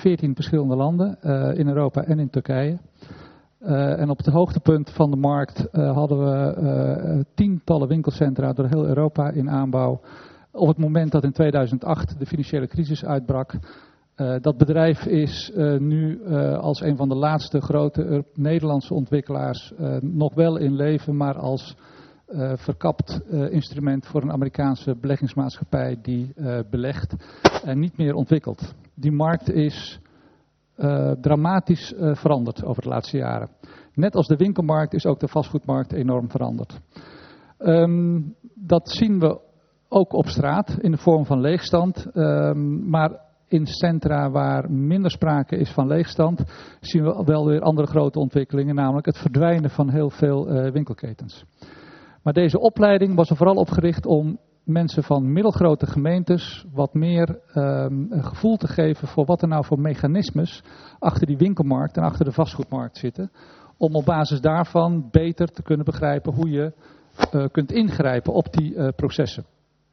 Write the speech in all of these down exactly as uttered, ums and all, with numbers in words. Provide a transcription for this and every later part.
veertien verschillende landen uh, in Europa en in Turkije. Uh, en op het hoogtepunt van de markt uh, hadden we uh, tientallen winkelcentra door heel Europa in aanbouw. Op het moment dat in tweeduizend acht de financiële crisis uitbrak. Uh, dat bedrijf is uh, nu uh, als een van de laatste grote uh, Nederlandse ontwikkelaars uh, nog wel in leven, maar als uh, verkapt uh, instrument voor een Amerikaanse beleggingsmaatschappij die uh, belegt en niet meer ontwikkelt. Die markt is uh, dramatisch uh, veranderd over de laatste jaren. Net als de winkelmarkt is ook de vastgoedmarkt enorm veranderd. Um, dat zien we ook op straat in de vorm van leegstand, um, maar in centra waar minder sprake is van leegstand, zien we wel weer andere grote ontwikkelingen, namelijk het verdwijnen van heel veel uh, winkelketens. Maar deze opleiding was er vooral op gericht om mensen van middelgrote gemeentes wat meer um, een gevoel te geven voor wat er nou voor mechanismes achter die winkelmarkt en achter de vastgoedmarkt zitten. Om op basis daarvan beter te kunnen begrijpen hoe je uh, kunt ingrijpen op die uh, processen.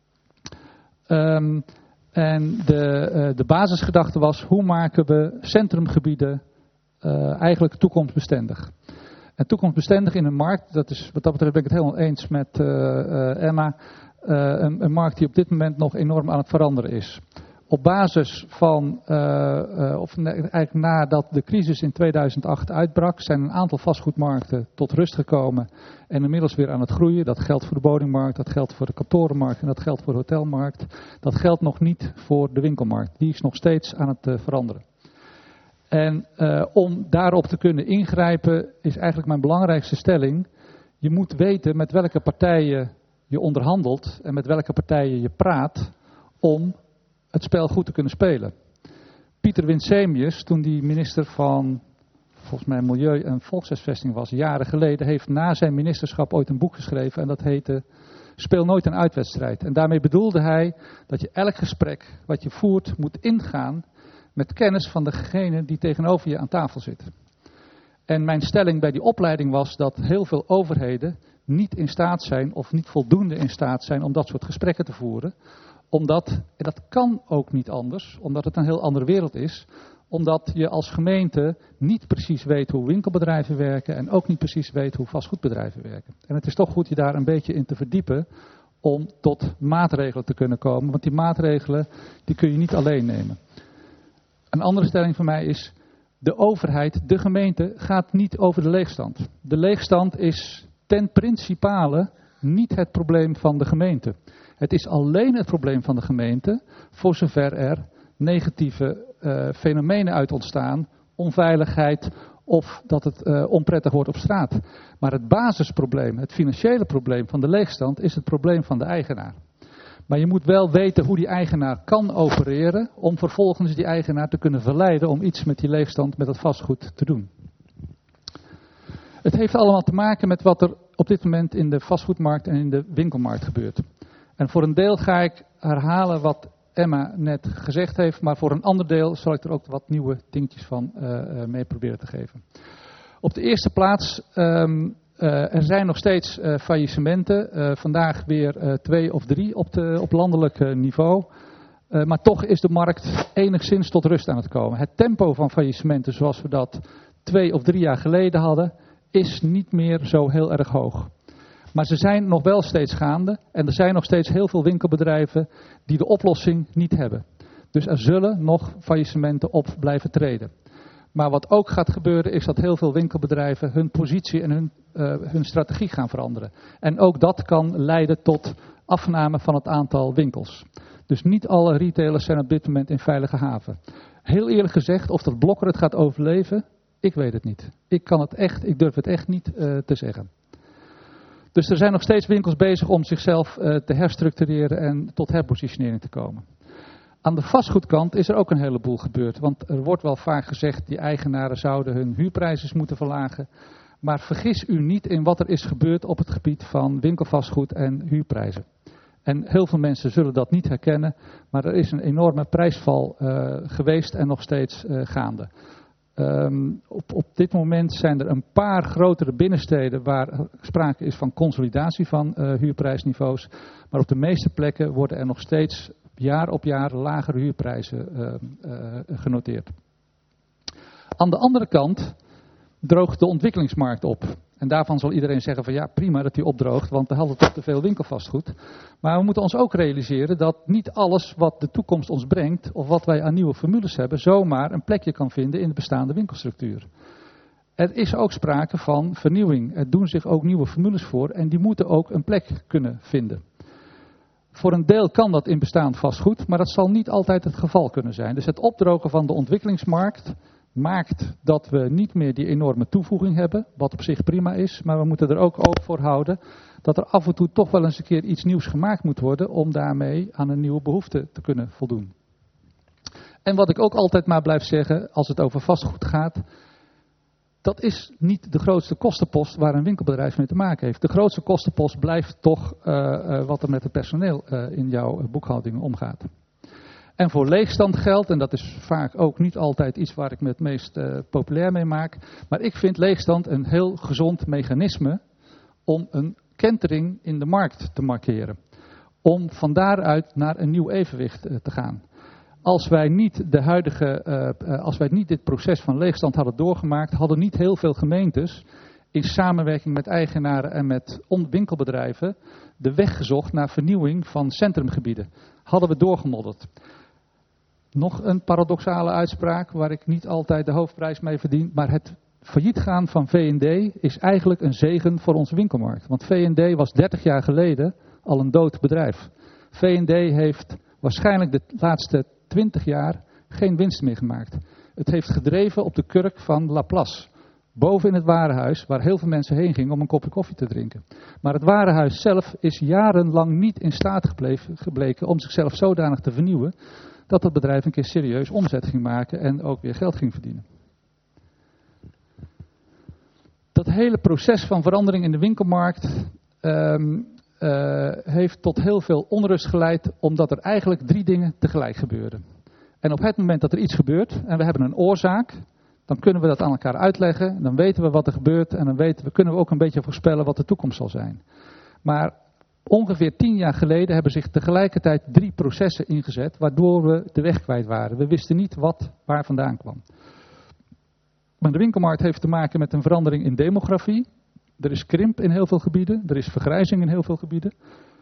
Um, En de, uh, de basisgedachte was, hoe maken we centrumgebieden uh, eigenlijk toekomstbestendig? En toekomstbestendig in een markt, dat is, wat dat betreft ben ik het helemaal eens met uh, uh, Emma, uh, een, een markt die op dit moment nog enorm aan het veranderen is. Op basis van, uh, uh, of ne, eigenlijk nadat de crisis in tweeduizend acht uitbrak, zijn een aantal vastgoedmarkten tot rust gekomen en inmiddels weer aan het groeien. Dat geldt voor de woningmarkt, dat geldt voor de kantorenmarkt en dat geldt voor de hotelmarkt. Dat geldt nog niet voor de winkelmarkt. Die is nog steeds aan het uh, veranderen. En uh, om daarop te kunnen ingrijpen is eigenlijk mijn belangrijkste stelling. Je moet weten met welke partijen je onderhandelt en met welke partijen je praat om het spel goed te kunnen spelen. Pieter Winsemius, toen die minister van volgens mij Milieu en Volkshuisvesting was, jaren geleden, heeft na zijn ministerschap ooit een boek geschreven en dat heette Speel nooit een uitwedstrijd. En daarmee bedoelde hij dat je elk gesprek wat je voert moet ingaan met kennis van degene die tegenover je aan tafel zit. En mijn stelling bij die opleiding was dat heel veel overheden niet in staat zijn of niet voldoende in staat zijn om dat soort gesprekken te voeren. Omdat, en dat kan ook niet anders, omdat het een heel andere wereld is, omdat je als gemeente niet precies weet hoe winkelbedrijven werken en ook niet precies weet hoe vastgoedbedrijven werken. En het is toch goed je daar een beetje in te verdiepen om tot maatregelen te kunnen komen, want die maatregelen die kun je niet alleen nemen. Een andere stelling van mij is, de overheid, de gemeente, gaat niet over de leegstand. De leegstand is ten principale niet het probleem van de gemeente. Het is alleen het probleem van de gemeente, voor zover er negatieve uh, fenomenen uit ontstaan, onveiligheid of dat het uh, onprettig wordt op straat. Maar het basisprobleem, het financiële probleem van de leegstand is het probleem van de eigenaar. Maar je moet wel weten hoe die eigenaar kan opereren om vervolgens die eigenaar te kunnen verleiden om iets met die leegstand, met het vastgoed te doen. Het heeft allemaal te maken met wat er op dit moment in de vastgoedmarkt en in de winkelmarkt gebeurt. En voor een deel ga ik herhalen wat Emma net gezegd heeft, maar voor een ander deel zal ik er ook wat nieuwe dingetjes van uh, mee proberen te geven. Op de eerste plaats, um, uh, er zijn nog steeds uh, faillissementen, uh, vandaag weer uh, twee of drie op, de, op landelijk uh, niveau. Uh, maar toch is de markt enigszins tot rust aan het komen. Het tempo van faillissementen zoals we dat twee of drie jaar geleden hadden, is niet meer zo heel erg hoog. Maar ze zijn nog wel steeds gaande en er zijn nog steeds heel veel winkelbedrijven die de oplossing niet hebben. Dus er zullen nog faillissementen op blijven treden. Maar wat ook gaat gebeuren is dat heel veel winkelbedrijven hun positie en hun, uh, hun strategie gaan veranderen. En ook dat kan leiden tot afname van het aantal winkels. Dus niet alle retailers zijn op dit moment in veilige haven. Heel eerlijk gezegd, of dat Blokker het gaat overleven, ik weet het niet. Ik kan het echt, ik durf het echt niet uh, te zeggen. Dus er zijn nog steeds winkels bezig om zichzelf uh, te herstructureren en tot herpositionering te komen. Aan de vastgoedkant is er ook een heleboel gebeurd. Want er wordt wel vaak gezegd, die eigenaren zouden hun huurprijzen moeten verlagen. Maar vergis u niet in wat er is gebeurd op het gebied van winkelvastgoed en huurprijzen. En heel veel mensen zullen dat niet herkennen, maar er is een enorme prijsval uh, geweest en nog steeds uh, gaande. Um, op, op dit moment zijn er een paar grotere binnensteden waar sprake is van consolidatie van uh, huurprijsniveaus. Maar op de meeste plekken worden er nog steeds jaar op jaar lagere huurprijzen uh, uh, genoteerd. Aan de andere kant droogt de ontwikkelingsmarkt op. En daarvan zal iedereen zeggen van ja, prima dat die opdroogt, want we hadden toch te veel winkelvastgoed. Maar we moeten ons ook realiseren dat niet alles wat de toekomst ons brengt, of wat wij aan nieuwe formules hebben, zomaar een plekje kan vinden in de bestaande winkelstructuur. Er is ook sprake van vernieuwing. Er doen zich ook nieuwe formules voor en die moeten ook een plek kunnen vinden. Voor een deel kan dat in bestaand vastgoed, maar dat zal niet altijd het geval kunnen zijn. Dus het opdrogen van de ontwikkelingsmarkt maakt dat we niet meer die enorme toevoeging hebben, wat op zich prima is, maar we moeten er ook oog voor houden dat er af en toe toch wel eens een keer iets nieuws gemaakt moet worden om daarmee aan een nieuwe behoefte te kunnen voldoen. En wat ik ook altijd maar blijf zeggen als het over vastgoed gaat, dat is niet de grootste kostenpost waar een winkelbedrijf mee te maken heeft. De grootste kostenpost blijft toch uh, uh, wat er met het personeel uh, in jouw boekhouding omgaat. En voor leegstand geldt, en dat is vaak ook niet altijd iets waar ik me het meest uh, populair mee maak, maar ik vind leegstand een heel gezond mechanisme om een kentering in de markt te markeren. Om van daaruit naar een nieuw evenwicht uh, te gaan. Als wij niet de huidige, uh, uh, als wij niet dit proces van leegstand hadden doorgemaakt, hadden niet heel veel gemeentes in samenwerking met eigenaren en met winkelbedrijven de weg gezocht naar vernieuwing van centrumgebieden. Hadden we doorgemodderd. Nog een paradoxale uitspraak waar ik niet altijd de hoofdprijs mee verdien, maar het failliet gaan van V en D is eigenlijk een zegen voor onze winkelmarkt. Want V en D was dertig jaar geleden al een dood bedrijf. V en D heeft waarschijnlijk de laatste twintig jaar geen winst meer gemaakt. Het heeft gedreven op de kurk van Laplace. Boven in het warenhuis, waar heel veel mensen heen gingen om een kopje koffie te drinken. Maar het warenhuis zelf is jarenlang niet in staat gebleven, gebleken om zichzelf zodanig te vernieuwen, dat het bedrijf een keer serieus omzet ging maken en ook weer geld ging verdienen. Dat hele proces van verandering in de winkelmarkt um, uh, heeft tot heel veel onrust geleid, omdat er eigenlijk drie dingen tegelijk gebeuren. En op het moment dat er iets gebeurt en we hebben een oorzaak, dan kunnen we dat aan elkaar uitleggen, dan weten we wat er gebeurt en dan weten we, kunnen we ook een beetje voorspellen wat de toekomst zal zijn. Maar ongeveer tien jaar geleden hebben zich tegelijkertijd drie processen ingezet, waardoor we de weg kwijt waren. We wisten niet wat waar vandaan kwam. Maar de winkelmarkt heeft te maken met een verandering in demografie. Er is krimp in heel veel gebieden, er is vergrijzing in heel veel gebieden.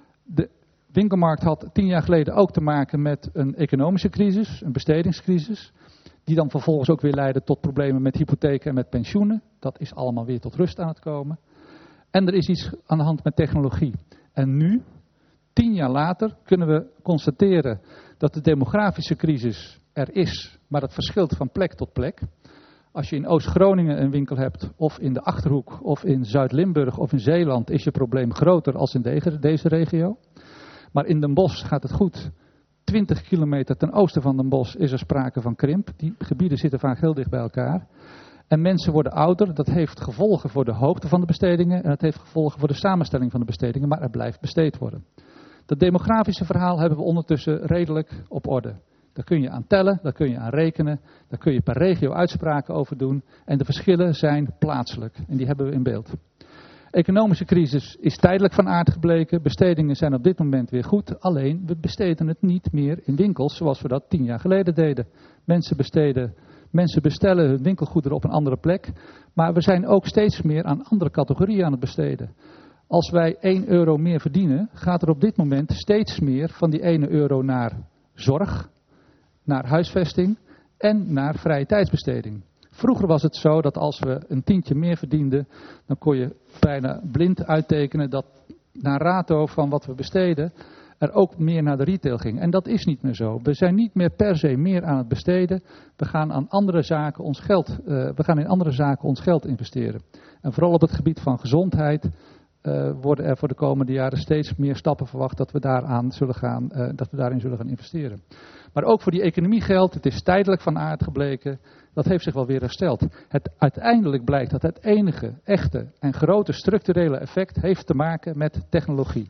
De winkelmarkt had tien jaar geleden ook te maken met een economische crisis, een bestedingscrisis. Die dan vervolgens ook weer leidde tot problemen met hypotheken en met pensioenen. Dat is allemaal weer tot rust aan het komen. En er is iets aan de hand met technologie. En nu, tien jaar later, kunnen we constateren dat de demografische crisis er is, maar dat verschilt van plek tot plek. Als je in Oost-Groningen een winkel hebt, of in de Achterhoek, of in Zuid-Limburg, of in Zeeland, is je probleem groter als in deze regio. Maar in Den Bosch gaat het goed. twintig kilometer ten oosten van Den Bosch is er sprake van krimp. Die gebieden zitten vaak heel dicht bij elkaar. En mensen worden ouder. Dat heeft gevolgen voor de hoogte van de bestedingen. En dat heeft gevolgen voor de samenstelling van de bestedingen. Maar er blijft besteed worden. Dat demografische verhaal hebben we ondertussen redelijk op orde. Daar kun je aan tellen, daar kun je aan rekenen. Daar kun je per regio uitspraken over doen. En de verschillen zijn plaatselijk. En die hebben we in beeld. Economische crisis is tijdelijk van aard gebleken. Bestedingen zijn op dit moment weer goed. Alleen, we besteden het niet meer in winkels zoals we dat tien jaar geleden deden. Mensen, besteden, mensen bestellen hun winkelgoederen op een andere plek. Maar we zijn ook steeds meer aan andere categorieën aan het besteden. Als wij één euro meer verdienen, gaat er op dit moment steeds meer van die ene euro naar zorg, naar huisvesting en naar vrije tijdsbesteding. Vroeger was het zo dat als we een tientje meer verdienden, dan kon je bijna blind uittekenen dat naar rato van wat we besteden, er ook meer naar de retail ging. En dat is niet meer zo. We zijn niet meer per se meer aan het besteden. We gaan aan andere zaken ons geld, uh, we gaan in andere zaken ons geld investeren. En vooral op het gebied van gezondheid uh, worden er voor de komende jaren steeds meer stappen verwacht dat we, daaraan zullen gaan, uh, dat we daarin zullen gaan investeren. Maar ook voor die economie geldt, het is tijdelijk van aard gebleken. Dat heeft zich wel weer hersteld. Het uiteindelijk blijkt dat het enige echte en grote structurele effect heeft te maken met technologie.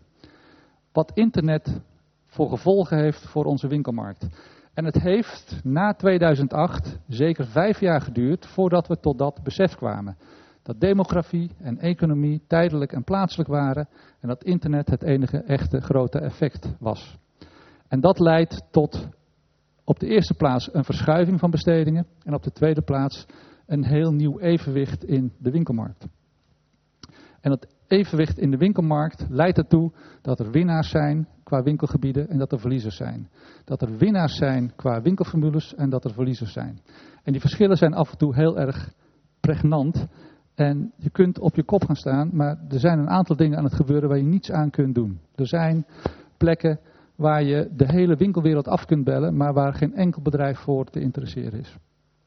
Wat internet voor gevolgen heeft voor onze winkelmarkt. En het heeft na tweeduizend acht zeker vijf jaar geduurd voordat we tot dat besef kwamen. Dat demografie en economie tijdelijk en plaatselijk waren en dat internet het enige echte grote effect was. En dat leidt tot op de eerste plaats een verschuiving van bestedingen en op de tweede plaats een heel nieuw evenwicht in de winkelmarkt. En dat evenwicht in de winkelmarkt leidt ertoe dat er winnaars zijn qua winkelgebieden en dat er verliezers zijn. Dat er winnaars zijn qua winkelformules en dat er verliezers zijn. En die verschillen zijn af en toe heel erg pregnant. En je kunt op je kop gaan staan, maar er zijn een aantal dingen aan het gebeuren waar je niets aan kunt doen. Er zijn plekken waar je de hele winkelwereld af kunt bellen, maar waar geen enkel bedrijf voor te interesseren is.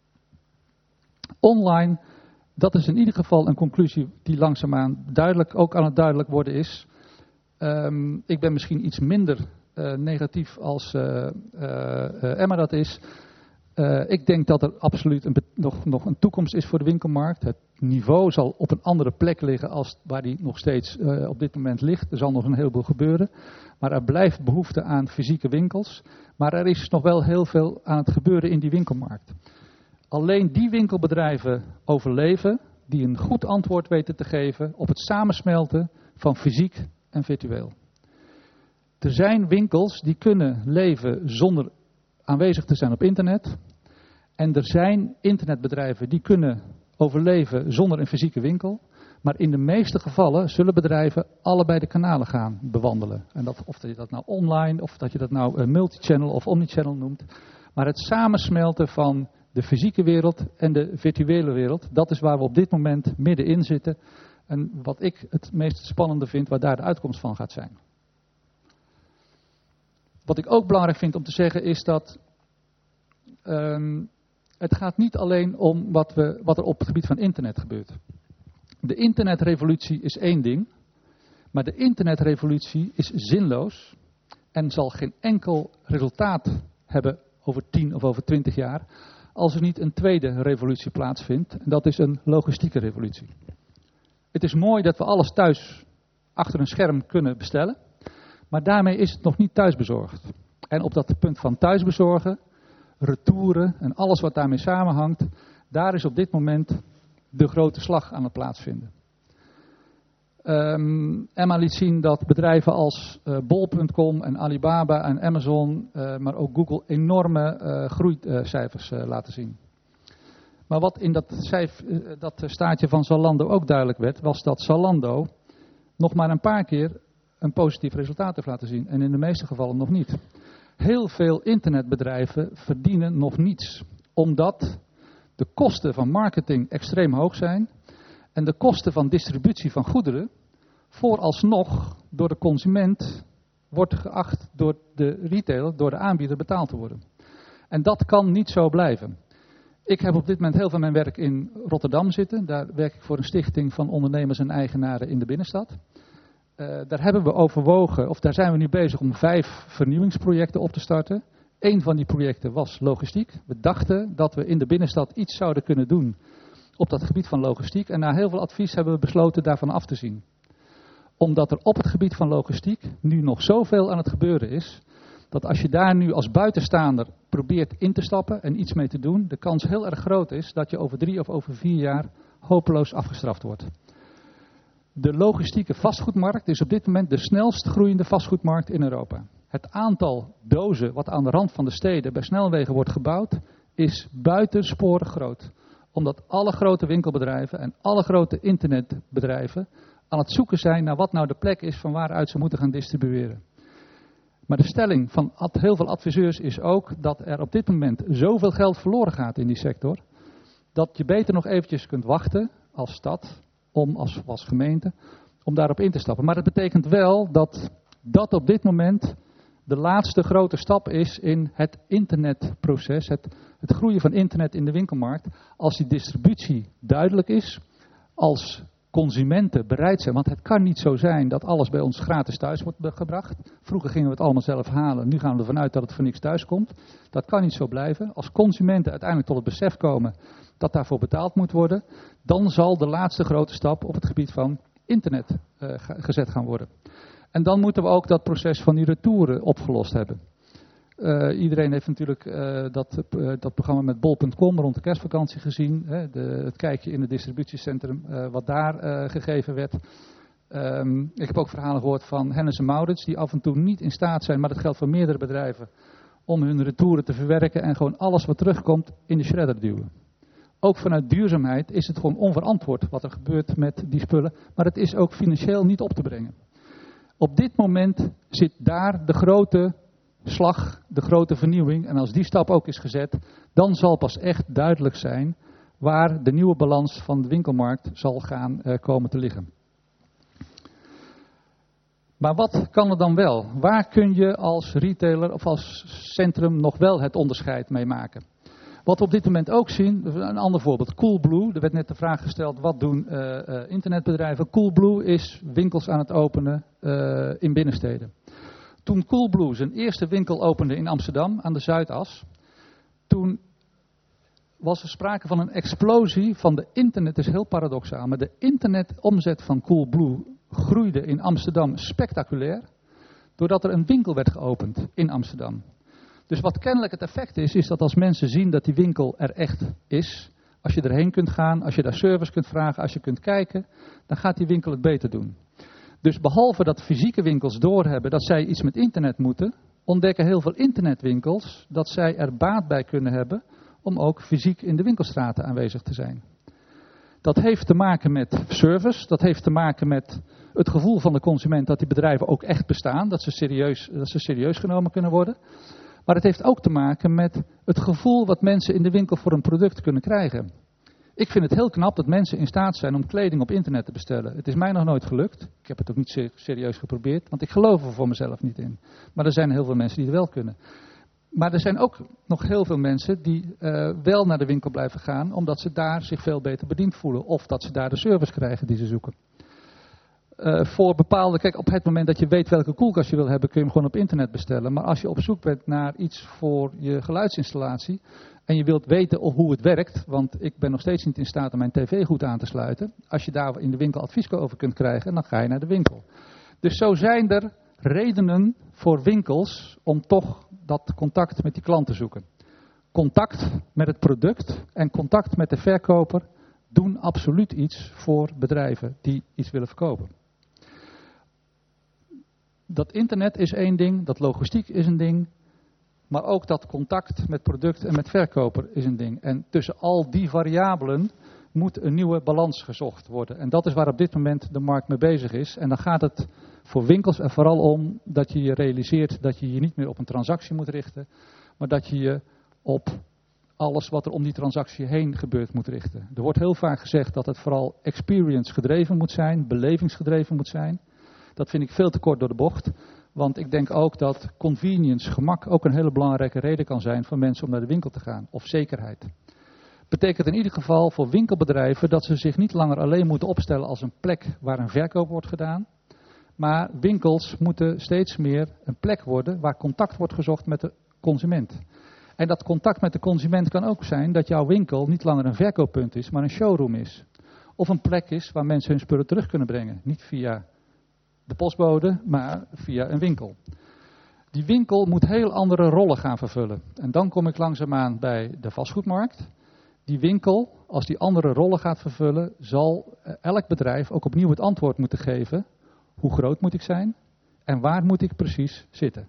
Online, dat is in ieder geval een conclusie die langzaamaan duidelijk, ook aan het duidelijk worden is. Um, ik ben misschien iets minder uh, negatief als uh, uh, uh, Emma dat is. Uh, ik denk dat er absoluut een, nog, nog een toekomst is voor de winkelmarkt. Het niveau zal op een andere plek liggen als waar die nog steeds uh, op dit moment ligt. Er zal nog een heleboel gebeuren. Maar er blijft behoefte aan fysieke winkels. Maar er is nog wel heel veel aan het gebeuren in die winkelmarkt. Alleen die winkelbedrijven overleven die een goed antwoord weten te geven op het samensmelten van fysiek en virtueel. Er zijn winkels die kunnen leven zonder aanwezig te zijn op internet. En er zijn internetbedrijven die kunnen overleven zonder een fysieke winkel. Maar in de meeste gevallen zullen bedrijven allebei de kanalen gaan bewandelen. En dat, of dat je dat nou online, of dat je dat nou multichannel of omnichannel noemt. Maar het samensmelten van de fysieke wereld en de virtuele wereld, dat is waar we op dit moment middenin zitten. En wat ik het meest spannende vind, waar daar de uitkomst van gaat zijn. Wat ik ook belangrijk vind om te zeggen is dat um, het gaat niet alleen om wat, we, wat er op het gebied van internet gebeurt. De internetrevolutie is één ding, maar de internetrevolutie is zinloos en zal geen enkel resultaat hebben over tien of over twintig jaar als er niet een tweede revolutie plaatsvindt. En dat is een logistieke revolutie. Het is mooi dat we alles thuis achter een scherm kunnen bestellen, maar daarmee is het nog niet thuisbezorgd. En op dat punt van thuisbezorgen, retouren en alles wat daarmee samenhangt, daar is op dit moment de grote slag aan het plaatsvinden. Um, Emma liet zien dat bedrijven als uh, bol punt com en Alibaba en Amazon, uh, maar ook Google enorme uh, groeicijfers uh, laten zien. Maar wat in dat, cijf, uh, dat staartje van Zalando ook duidelijk werd, was dat Zalando nog maar een paar keer een positief resultaat heeft laten zien. En in de meeste gevallen nog niet. Heel veel internetbedrijven verdienen nog niets. Omdat de kosten van marketing extreem hoog zijn. En de kosten van distributie van goederen vooralsnog door de consument wordt geacht door de retailer, door de aanbieder betaald te worden. En dat kan niet zo blijven. Ik heb op dit moment heel veel mijn werk in Rotterdam zitten. Daar werk ik voor een stichting van ondernemers en eigenaren in de binnenstad. Uh, daar hebben we overwogen, of daar zijn we nu bezig om vijf vernieuwingsprojecten op te starten. Eén van die projecten was logistiek. We dachten dat we in de binnenstad iets zouden kunnen doen op dat gebied van logistiek. En na heel veel advies hebben we besloten daarvan af te zien. Omdat er op het gebied van logistiek nu nog zoveel aan het gebeuren is, dat als je daar nu als buitenstaander probeert in te stappen en iets mee te doen, de kans heel erg groot is dat je over drie of over vier jaar hopeloos afgestraft wordt. De logistieke vastgoedmarkt is op dit moment de snelst groeiende vastgoedmarkt in Europa. Het aantal dozen wat aan de rand van de steden bij snelwegen wordt gebouwd, is buitensporig groot. Omdat alle grote winkelbedrijven en alle grote internetbedrijven aan het zoeken zijn naar wat nou de plek is van waaruit ze moeten gaan distribueren. Maar de stelling van heel veel adviseurs is ook dat er op dit moment zoveel geld verloren gaat in die sector, dat je beter nog eventjes kunt wachten als stad, om als, als gemeente, om daarop in te stappen. Maar dat betekent wel dat dat op dit moment de laatste grote stap is in het internetproces, het, het groeien van internet in de winkelmarkt. Als die distributie duidelijk is, als consumenten bereid zijn, want het kan niet zo zijn dat alles bij ons gratis thuis wordt gebracht. Vroeger gingen we het allemaal zelf halen, nu gaan we ervan uit dat het voor niks thuis komt. Dat kan niet zo blijven. Als consumenten uiteindelijk tot het besef komen dat daarvoor betaald moet worden, dan zal de laatste grote stap op het gebied van internet uh, gezet gaan worden. En dan moeten we ook dat proces van die retouren opgelost hebben. Uh, iedereen heeft natuurlijk uh, dat, uh, dat programma met bol punt com rond de kerstvakantie gezien. Hè, de, het kijkje in het distributiecentrum uh, wat daar uh, gegeven werd. Um, ik heb ook verhalen gehoord van Hennes en Maurits die af en toe niet in staat zijn, maar dat geldt voor meerdere bedrijven, om hun retouren te verwerken en gewoon alles wat terugkomt in de shredder duwen. Ook vanuit duurzaamheid is het gewoon onverantwoord wat er gebeurt met die spullen. Maar het is ook financieel niet op te brengen. Op dit moment zit daar de grote slag, de grote vernieuwing. En als die stap ook is gezet, dan zal pas echt duidelijk zijn waar de nieuwe balans van de winkelmarkt zal gaan uh, komen te liggen. Maar wat kan er dan wel? Waar kun je als retailer of als centrum nog wel het onderscheid mee maken? Wat we op dit moment ook zien, een ander voorbeeld, Coolblue. Er werd net de vraag gesteld, wat doen uh, uh, internetbedrijven? Coolblue is winkels aan het openen uh, in binnensteden. Toen Coolblue zijn eerste winkel opende in Amsterdam aan de Zuidas, toen was er sprake van een explosie van de internet. Het is heel paradoxaal, maar de internetomzet van Coolblue groeide in Amsterdam spectaculair, doordat er een winkel werd geopend in Amsterdam. Dus wat kennelijk het effect is, is dat als mensen zien dat die winkel er echt is, als je erheen kunt gaan, als je daar service kunt vragen, als je kunt kijken, dan gaat die winkel het beter doen. Dus behalve dat fysieke winkels doorhebben dat zij iets met internet moeten, ontdekken heel veel internetwinkels dat zij er baat bij kunnen hebben om ook fysiek in de winkelstraten aanwezig te zijn. Dat heeft te maken met service, dat heeft te maken met het gevoel van de consument dat die bedrijven ook echt bestaan, dat ze serieus, dat ze serieus genomen kunnen worden. Maar het heeft ook te maken met het gevoel wat mensen in de winkel voor een product kunnen krijgen. Ik vind het heel knap dat mensen in staat zijn om kleding op internet te bestellen. Het is mij nog nooit gelukt. Ik heb het ook niet serieus geprobeerd, want ik geloof er voor mezelf niet in. Maar er zijn heel veel mensen die het wel kunnen. Maar er zijn ook nog heel veel mensen die uh, wel naar de winkel blijven gaan, omdat ze daar zich veel beter bediend voelen. Of dat ze daar de service krijgen die ze zoeken. Uh, voor bepaalde, kijk, op het moment dat je weet welke koelkast je wil hebben, kun je hem gewoon op internet bestellen. Maar als je op zoek bent naar iets voor je geluidsinstallatie en je wilt weten hoe het werkt, want ik ben nog steeds niet in staat om mijn tv goed aan te sluiten. Als je daar in de winkel advies over kunt krijgen, dan ga je naar de winkel. Dus zo zijn er redenen voor winkels om toch dat contact met die klant te zoeken. Contact met het product en contact met de verkoper doen absoluut iets voor bedrijven die iets willen verkopen. Dat internet is één ding, dat logistiek is een ding, maar ook dat contact met product en met verkoper is een ding. En tussen al die variabelen moet een nieuwe balans gezocht worden. En dat is waar op dit moment de markt mee bezig is. En dan gaat het voor winkels er vooral om dat je je realiseert dat je je niet meer op een transactie moet richten, maar dat je je op alles wat er om die transactie heen gebeurt moet richten. Er wordt heel vaak gezegd dat het vooral experience gedreven moet zijn, belevingsgedreven moet zijn. Dat vind ik veel te kort door de bocht. Want ik denk ook dat convenience, gemak, ook een hele belangrijke reden kan zijn voor mensen om naar de winkel te gaan. Of zekerheid. Betekent in ieder geval voor winkelbedrijven dat ze zich niet langer alleen moeten opstellen als een plek waar een verkoop wordt gedaan. Maar winkels moeten steeds meer een plek worden waar contact wordt gezocht met de consument. En dat contact met de consument kan ook zijn dat jouw winkel niet langer een verkooppunt is, maar een showroom is. Of een plek is waar mensen hun spullen terug kunnen brengen. Niet via de postbode, maar via een winkel. Die winkel moet heel andere rollen gaan vervullen. En dan kom ik langzaamaan bij de vastgoedmarkt. Die winkel, als die andere rollen gaat vervullen, zal elk bedrijf ook opnieuw het antwoord moeten geven. Hoe groot moet ik zijn en waar moet ik precies zitten?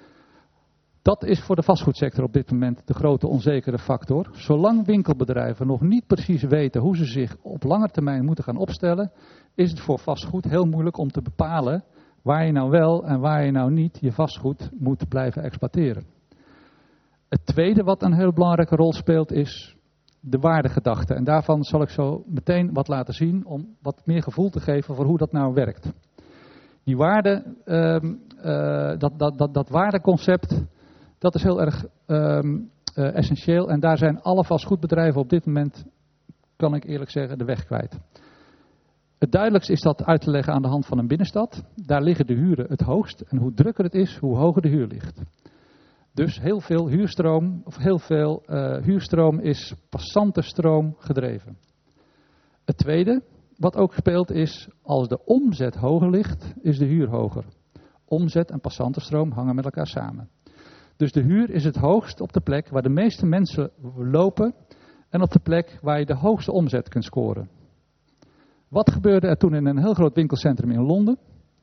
Dat is voor de vastgoedsector op dit moment de grote onzekere factor. Zolang winkelbedrijven nog niet precies weten hoe ze zich op lange termijn moeten gaan opstellen, is het voor vastgoed heel moeilijk om te bepalen waar je nou wel en waar je nou niet je vastgoed moet blijven exploiteren. Het tweede wat een heel belangrijke rol speelt is de waardegedachte. En daarvan zal ik zo meteen wat laten zien om wat meer gevoel te geven voor hoe dat nou werkt. Die waarde, uh, uh, dat, dat, dat, dat waardeconcept, dat is heel erg um, uh, essentieel. En daar zijn alle vastgoedbedrijven op dit moment, kan ik eerlijk zeggen, de weg kwijt. Het duidelijkst is dat uit te leggen aan de hand van een binnenstad. Daar liggen de huren het hoogst. En hoe drukker het is, hoe hoger de huur ligt. Dus heel veel huurstroom, of heel veel uh, huurstroom is passantenstroom gedreven. Het tweede wat ook speelt is, als de omzet hoger ligt, is de huur hoger. Omzet en passantenstroom hangen met elkaar samen. Dus de huur is het hoogst op de plek waar de meeste mensen lopen en op de plek waar je de hoogste omzet kunt scoren. Wat gebeurde er toen in een heel groot winkelcentrum in Londen?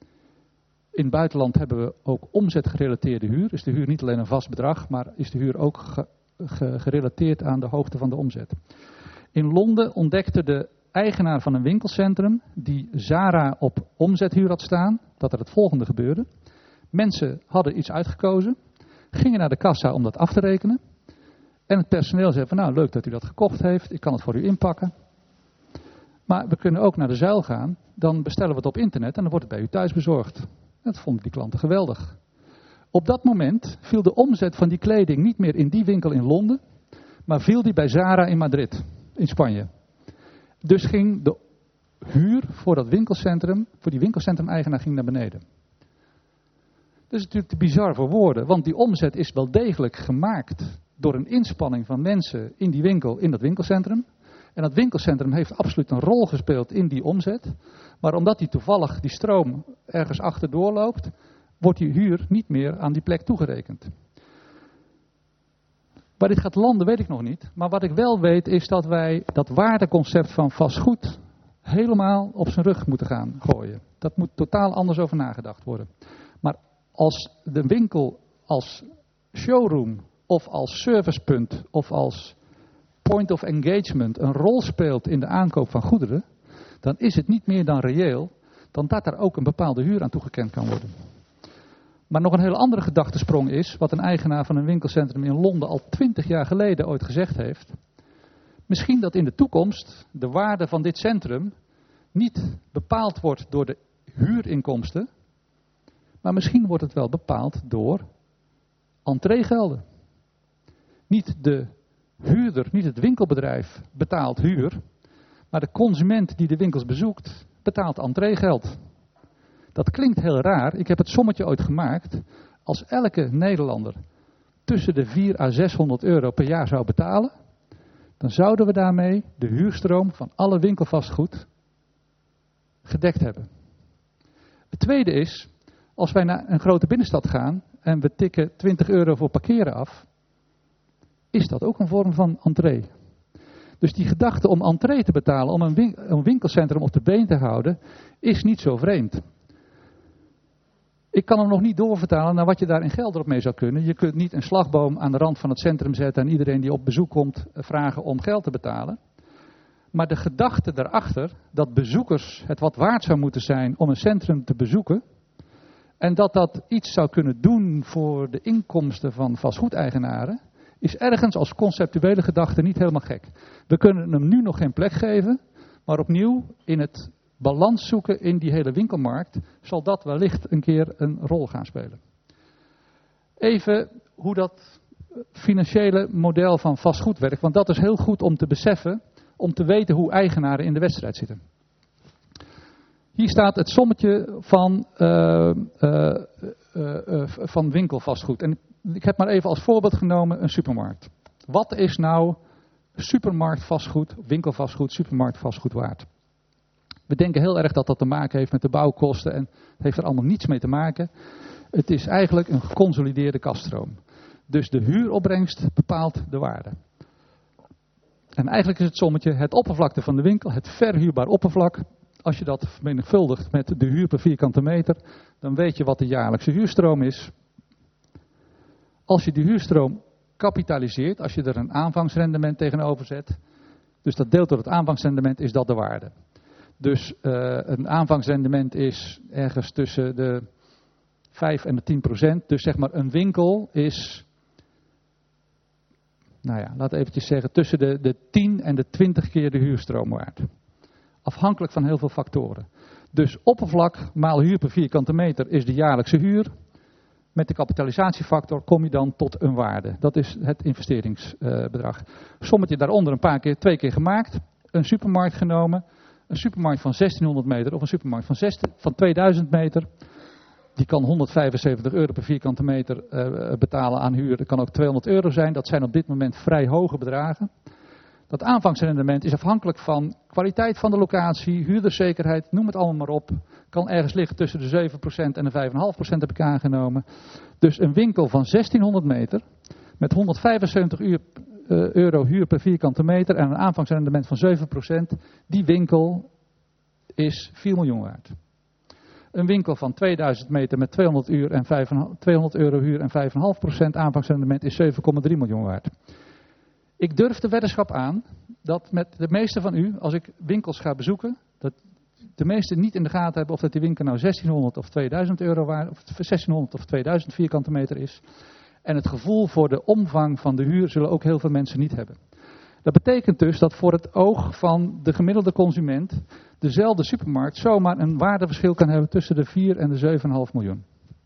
In het buitenland hebben we ook omzetgerelateerde huur. Is de huur niet alleen een vast bedrag, maar is de huur ook ge, ge, gerelateerd aan de hoogte van de omzet. In Londen ontdekte de eigenaar van een winkelcentrum die Zara op omzethuur had staan, dat er het volgende gebeurde. Mensen hadden iets uitgekozen, gingen naar de kassa om dat af te rekenen. En het personeel zei van nou leuk dat u dat gekocht heeft, ik kan het voor u inpakken. Maar we kunnen ook naar de zuil gaan, dan bestellen we het op internet en dan wordt het bij u thuis bezorgd. Dat vonden die klanten geweldig. Op dat moment viel de omzet van die kleding niet meer in die winkel in Londen, maar viel die bij Zara in Madrid, in Spanje. Dus ging de huur voor dat winkelcentrum, voor die winkelcentrum-eigenaar ging naar beneden. Dat is natuurlijk te bizar voor woorden, want die omzet is wel degelijk gemaakt door een inspanning van mensen in die winkel, in dat winkelcentrum. En dat winkelcentrum heeft absoluut een rol gespeeld in die omzet. Maar omdat die toevallig die stroom ergens achterdoor loopt, wordt die huur niet meer aan die plek toegerekend. Waar dit gaat landen weet ik nog niet. Maar wat ik wel weet is dat wij dat waardeconcept van vastgoed helemaal op zijn rug moeten gaan gooien. Dat moet totaal anders over nagedacht worden. Maar als de winkel als showroom of als servicepunt of als point of engagement een rol speelt in de aankoop van goederen, dan is het niet meer dan reëel dan dat er ook een bepaalde huur aan toegekend kan worden. Maar nog een hele andere gedachtesprong is, wat een eigenaar van een winkelcentrum in Londen al twintig jaar geleden ooit gezegd heeft. Misschien dat in de toekomst de waarde van dit centrum niet bepaald wordt door de huurinkomsten, maar misschien wordt het wel bepaald door entreegelden. Niet de huurder, niet het winkelbedrijf betaalt huur, maar de consument die de winkels bezoekt betaalt entreegeld. Dat klinkt heel raar, ik heb het sommetje ooit gemaakt. Als elke Nederlander tussen de vierhonderd à zeshonderd euro per jaar zou betalen, dan zouden we daarmee de huurstroom van alle winkelvastgoed gedekt hebben. Het tweede is, als wij naar een grote binnenstad gaan en we tikken twintig euro voor parkeren af, is dat ook een vorm van entree. Dus die gedachte om entree te betalen, om een winkelcentrum op de been te houden, is niet zo vreemd. Ik kan hem nog niet doorvertalen naar wat je daar in Gelder op mee zou kunnen. Je kunt niet een slagboom aan de rand van het centrum zetten en iedereen die op bezoek komt vragen om geld te betalen. Maar de gedachte daarachter dat bezoekers het wat waard zou moeten zijn om een centrum te bezoeken en dat dat iets zou kunnen doen voor de inkomsten van vastgoedeigenaren, is ergens als conceptuele gedachte niet helemaal gek. We kunnen hem nu nog geen plek geven, maar opnieuw in het balans zoeken in die hele winkelmarkt zal dat wellicht een keer een rol gaan spelen. Even hoe dat financiële model van vastgoed werkt, want dat is heel goed om te beseffen, om te weten hoe eigenaren in de wedstrijd zitten. Hier staat het sommetje van, uh, uh, uh, uh, van winkelvastgoed. En ik heb maar even als voorbeeld genomen een supermarkt. Wat is nou supermarktvastgoed, winkelvastgoed, supermarktvastgoed waard? We denken heel erg dat dat te maken heeft met de bouwkosten en het heeft er allemaal niets mee te maken. Het is eigenlijk een geconsolideerde kaststroom. Dus de huuropbrengst bepaalt de waarde. En eigenlijk is het sommetje het oppervlakte van de winkel, het verhuurbaar oppervlak. Als je dat vermenigvuldigt met de huur per vierkante meter, dan weet je wat de jaarlijkse huurstroom is. Als je die huurstroom kapitaliseert, als je er een aanvangsrendement tegenover zet, dus dat deelt door het aanvangsrendement, is dat de waarde. Dus uh, een aanvangsrendement is ergens tussen de vijf en de tien procent. Dus zeg maar een winkel is, nou ja, laat eventjes zeggen, tussen de, de tien en de twintig keer de huurstroom waard. Afhankelijk van heel veel factoren. Dus oppervlak maal huur per vierkante meter is de jaarlijkse huur. Met de kapitalisatiefactor kom je dan tot een waarde. Dat is het investeringsbedrag. Sommetje daaronder een paar keer, twee keer gemaakt. Een supermarkt genomen. Een supermarkt van zestienhonderd meter of een supermarkt van, zestien, van tweeduizend meter. Die kan honderdvijfenzeventig euro per vierkante meter uh, betalen aan huur. Dat kan ook tweehonderd euro zijn. Dat zijn op dit moment vrij hoge bedragen. Dat aanvangsrendement is afhankelijk van kwaliteit van de locatie, huurderszekerheid, noem het allemaal maar op. Kan ergens liggen tussen de zeven procent en de vijf komma vijf procent heb ik aangenomen. Dus een winkel van zestienhonderd meter met honderdvijfenzeventig euro huur per vierkante meter en een aanvangsrendement van zeven procent. Die winkel is vier miljoen waard. Een winkel van tweeduizend meter met tweehonderd euro huur en vijf komma vijf procent aanvangsrendement is zeven komma drie miljoen waard. Ik durf de weddenschap aan dat met de meeste van u, als ik winkels ga bezoeken, dat de meesten niet in de gaten hebben of dat die winkel nou zestienhonderd of tweeduizend euro waard, of zestienhonderd of tweeduizend vierkante meter is. En het gevoel voor de omvang van de huur zullen ook heel veel mensen niet hebben. Dat betekent dus dat voor het oog van de gemiddelde consument dezelfde supermarkt zomaar een waardeverschil kan hebben tussen de vier en de zeven komma vijf miljoen.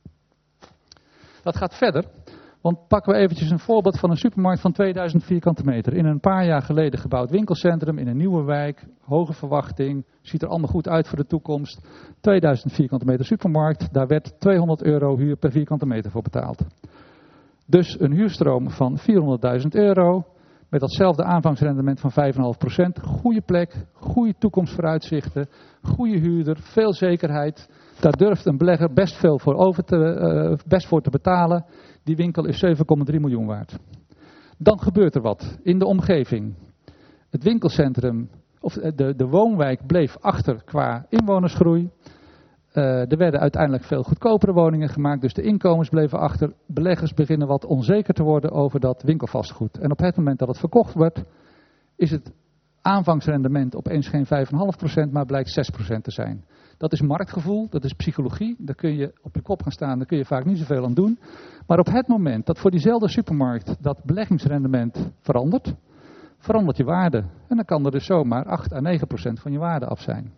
Dat gaat verder, want pakken we eventjes een voorbeeld van een supermarkt van tweeduizend vierkante meter. In een paar jaar geleden gebouwd winkelcentrum in een nieuwe wijk, hoge verwachting, ziet er allemaal goed uit voor de toekomst. tweeduizend vierkante meter supermarkt, daar werd tweehonderd euro huur per vierkante meter voor betaald. Dus een huurstroom van vierhonderdduizend euro, met datzelfde aanvangsrendement van vijf komma vijf procent. Goede plek, goede toekomstvooruitzichten, goede huurder, veel zekerheid. Daar durft een belegger best veel voor, over te, uh, best voor te betalen. Die winkel is zeven komma drie miljoen waard. Dan gebeurt er wat in de omgeving. Het winkelcentrum, of de, de woonwijk bleef achter qua inwonersgroei. Uh, er werden uiteindelijk veel goedkopere woningen gemaakt, dus de inkomens bleven achter. Beleggers beginnen wat onzeker te worden over dat winkelvastgoed. En op het moment dat het verkocht wordt, is het aanvangsrendement opeens geen vijf komma vijf procent, maar blijkt zes procent te zijn. Dat is marktgevoel, dat is psychologie. Daar kun je op je kop gaan staan, daar kun je vaak niet zoveel aan doen. Maar op het moment dat voor diezelfde supermarkt dat beleggingsrendement verandert, verandert je waarde. En dan kan er dus zomaar acht à negen procent van je waarde af zijn.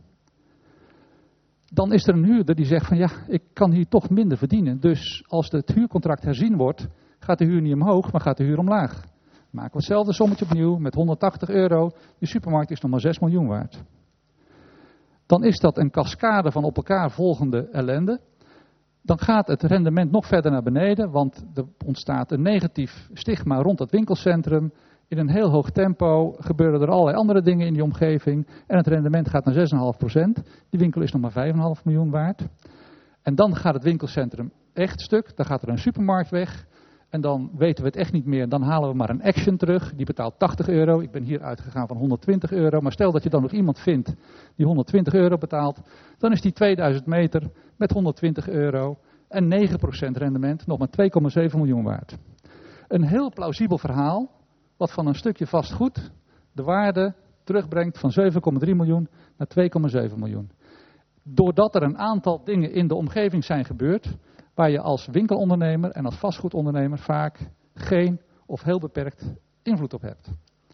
Dan is er een huurder die zegt van ja, ik kan hier toch minder verdienen. Dus als het huurcontract herzien wordt, gaat de huur niet omhoog, maar gaat de huur omlaag. Maken we hetzelfde sommetje opnieuw met honderdtachtig euro. De supermarkt is nog maar zes miljoen waard. Dan is dat een cascade van op elkaar volgende ellende. Dan gaat het rendement nog verder naar beneden, want er ontstaat een negatief stigma rond het winkelcentrum. In een heel hoog tempo gebeuren er allerlei andere dingen in die omgeving. En het rendement gaat naar zes komma vijf procent. Die winkel is nog maar vijf komma vijf miljoen waard. En dan gaat het winkelcentrum echt stuk. Dan gaat er een supermarkt weg. En dan weten we het echt niet meer. Dan halen we maar een Action terug. Die betaalt tachtig euro. Ik ben hier uitgegaan van honderdtwintig euro. Maar stel dat je dan nog iemand vindt die honderdtwintig euro betaalt. Dan is die tweeduizend meter met honderdtwintig euro en negen procent rendement nog maar twee komma zeven miljoen waard. Een heel plausibel verhaal. Wat van een stukje vastgoed de waarde terugbrengt van zeven komma drie miljoen naar twee komma zeven miljoen. Doordat er een aantal dingen in de omgeving zijn gebeurd, waar je als winkelondernemer en als vastgoedondernemer vaak geen of heel beperkt invloed op hebt.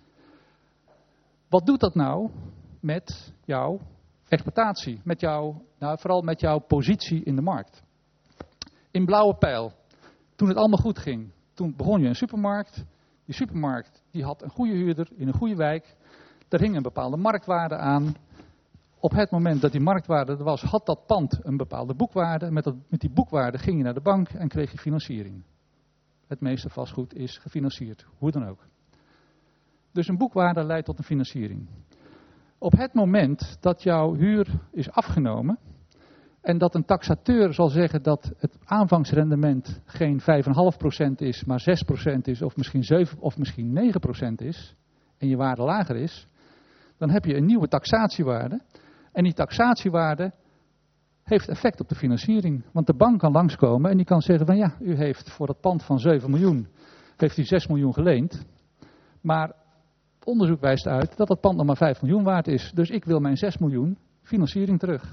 Wat doet dat nou met jouw exploitatie, met jouw, nou vooral met jouw positie in de markt? In Blauwe Pijl, toen het allemaal goed ging, toen begon je een supermarkt. Die supermarkt die had een goede huurder in een goede wijk. Er hing een bepaalde marktwaarde aan. Op het moment dat die marktwaarde er was, had dat pand een bepaalde boekwaarde. Met, dat, met die boekwaarde ging je naar de bank en kreeg je financiering. Het meeste vastgoed is gefinancierd, hoe dan ook. Dus een boekwaarde leidt tot een financiering. Op het moment dat jouw huur is afgenomen en dat een taxateur zal zeggen dat het aanvangsrendement geen vijf komma vijf procent is, maar zes procent is of misschien zeven of misschien negen procent is en je waarde lager is, dan heb je een nieuwe taxatiewaarde. En die taxatiewaarde heeft effect op de financiering. Want de bank kan langskomen en die kan zeggen van ja, u heeft voor dat pand van zeven miljoen, heeft u zes miljoen geleend. Maar onderzoek wijst uit dat dat pand nog maar vijf miljoen waard is. Dus ik wil mijn zes miljoen financiering terug.